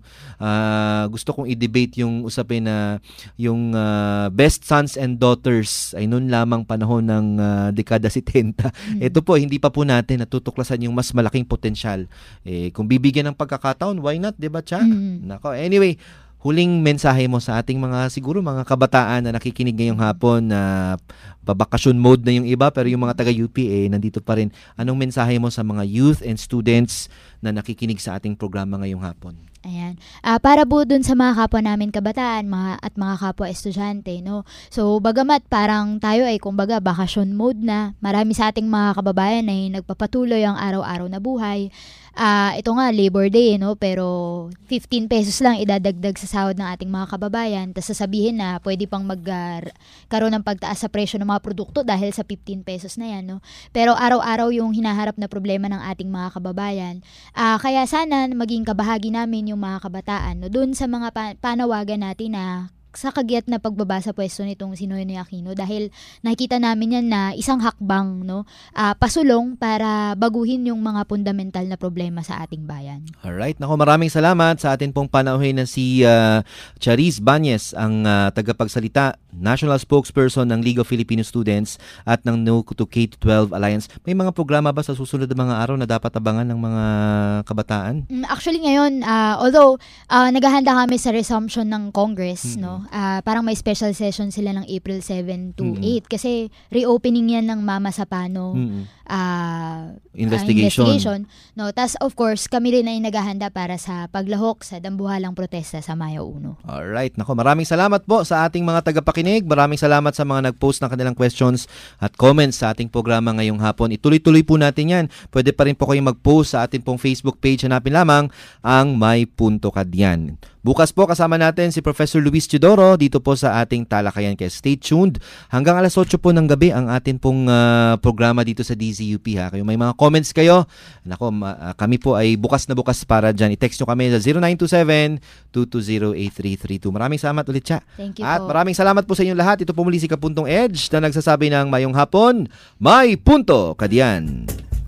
uh, gusto kong i-debate yung usapin na yung uh, best sons and daughters ay noon lamang panahon ng uh, dekada setenta. Mm-hmm. Ito po, hindi pa po natin natutuklasan yung mas malaking potential. Eh, kung bibigyan ng pagkakataon, why not, 'di ba, Cha? Mm-hmm. Nako, anyway, huling mensahe mo sa ating mga siguro mga kabataan na nakikinig ngayong hapon na pabakasyon mode na yung iba pero yung mga taga-U P A nandito pa rin. Anong mensahe mo sa mga youth and students na nakikinig sa ating programa ngayong hapon? Ayan. Ah, para po dun sa mga kapwa namin kabataan mga, at mga kapwa estudyante, no? So, bagamat parang tayo ay kumbaga bakasyon mode na, marami sa ating mga kababayan ay nagpapatuloy ang araw-araw na buhay. Ah, ito nga, Labor Day, no? Pero fifteen pesos lang idadagdag sa sahod ng ating mga kababayan. Tapos sasabihin na pwede pang magkaroon ng pagtaas sa presyo ng mga produkto dahil sa fifteen pesos na yan, no? Pero araw-araw yung hinaharap na problema ng ating mga kababayan. Ah, kaya sana maging kabahagi namin yung mga kabataan, no? Doon sa mga pa- panawagan natin na sa kagiat na pagbaba sa pwesto nitong si Noynoy Aquino dahil nakikita namin yan na isang hakbang, no, uh, pasulong para baguhin yung mga fundamental na problema sa ating bayan. Alright, nako, maraming salamat sa atin pong panauhin na si uh, Charis Banyes, ang uh, tagapagsalita, National Spokesperson ng League of Filipino Students at ng No to K twelve Alliance. May mga programa ba sa susunod na mga araw na dapat abangan ng mga kabataan? Mm, actually ngayon, uh, although uh, naghahanda kami sa resumption ng Congress, mm-hmm. no, Uh, parang may special session sila ng April seven to mm-hmm. eight kasi reopening yan ng Mama Sapano mm-hmm. uh, investigation. Uh, investigation no? Tas of course, kami rin ay naghahanda para sa paglahok sa dambuhalang protesta sa Mayo one. Alright, nako, maraming salamat po sa ating mga tagapakinig. Maraming salamat sa mga nag-post ng kanilang questions at comments sa ating programa ngayong hapon. Ituloy-tuloy po natin yan. Pwede pa rin po kayong mag-post sa ating pong Facebook page. Hanapin lamang ang May Punto Ka Diyan. Bukas po kasama natin si Professor Luis Teodoro dito po sa ating talakayan. Kaya stay tuned. Hanggang alas otso po ng gabi ang atin pong uh, programa dito sa D Z U P. Ha? Kayo may mga comments kayo, nako, uh, kami po ay bukas na bukas para dyan. I-text nyo kami sa zero nine two seven, two two zero, eight three three two. Maraming salamat ulit, Cha. Thank you At po. maraming salamat po sa inyong lahat. Ito po muli si Kapuntong Edge na nagsasabi ng mayong hapon, May Punto Ka Diyan.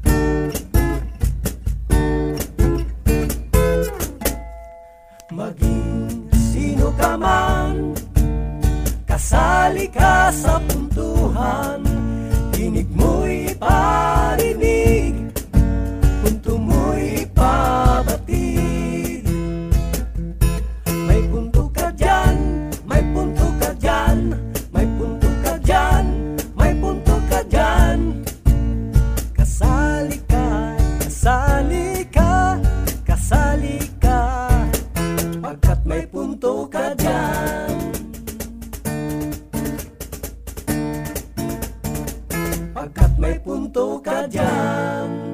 Maging sino ka man, kasali ka sa puntuhan, tinig mo'y parinig, punto mo'y pabatid. May punto ka dyan, may punto ka dyan, may punto ka dyan, may punto ka dyan. Kasali ka, kasali ka, kasali ka, pagkat may punto ka dyan. Pagkat may punto ka dyan.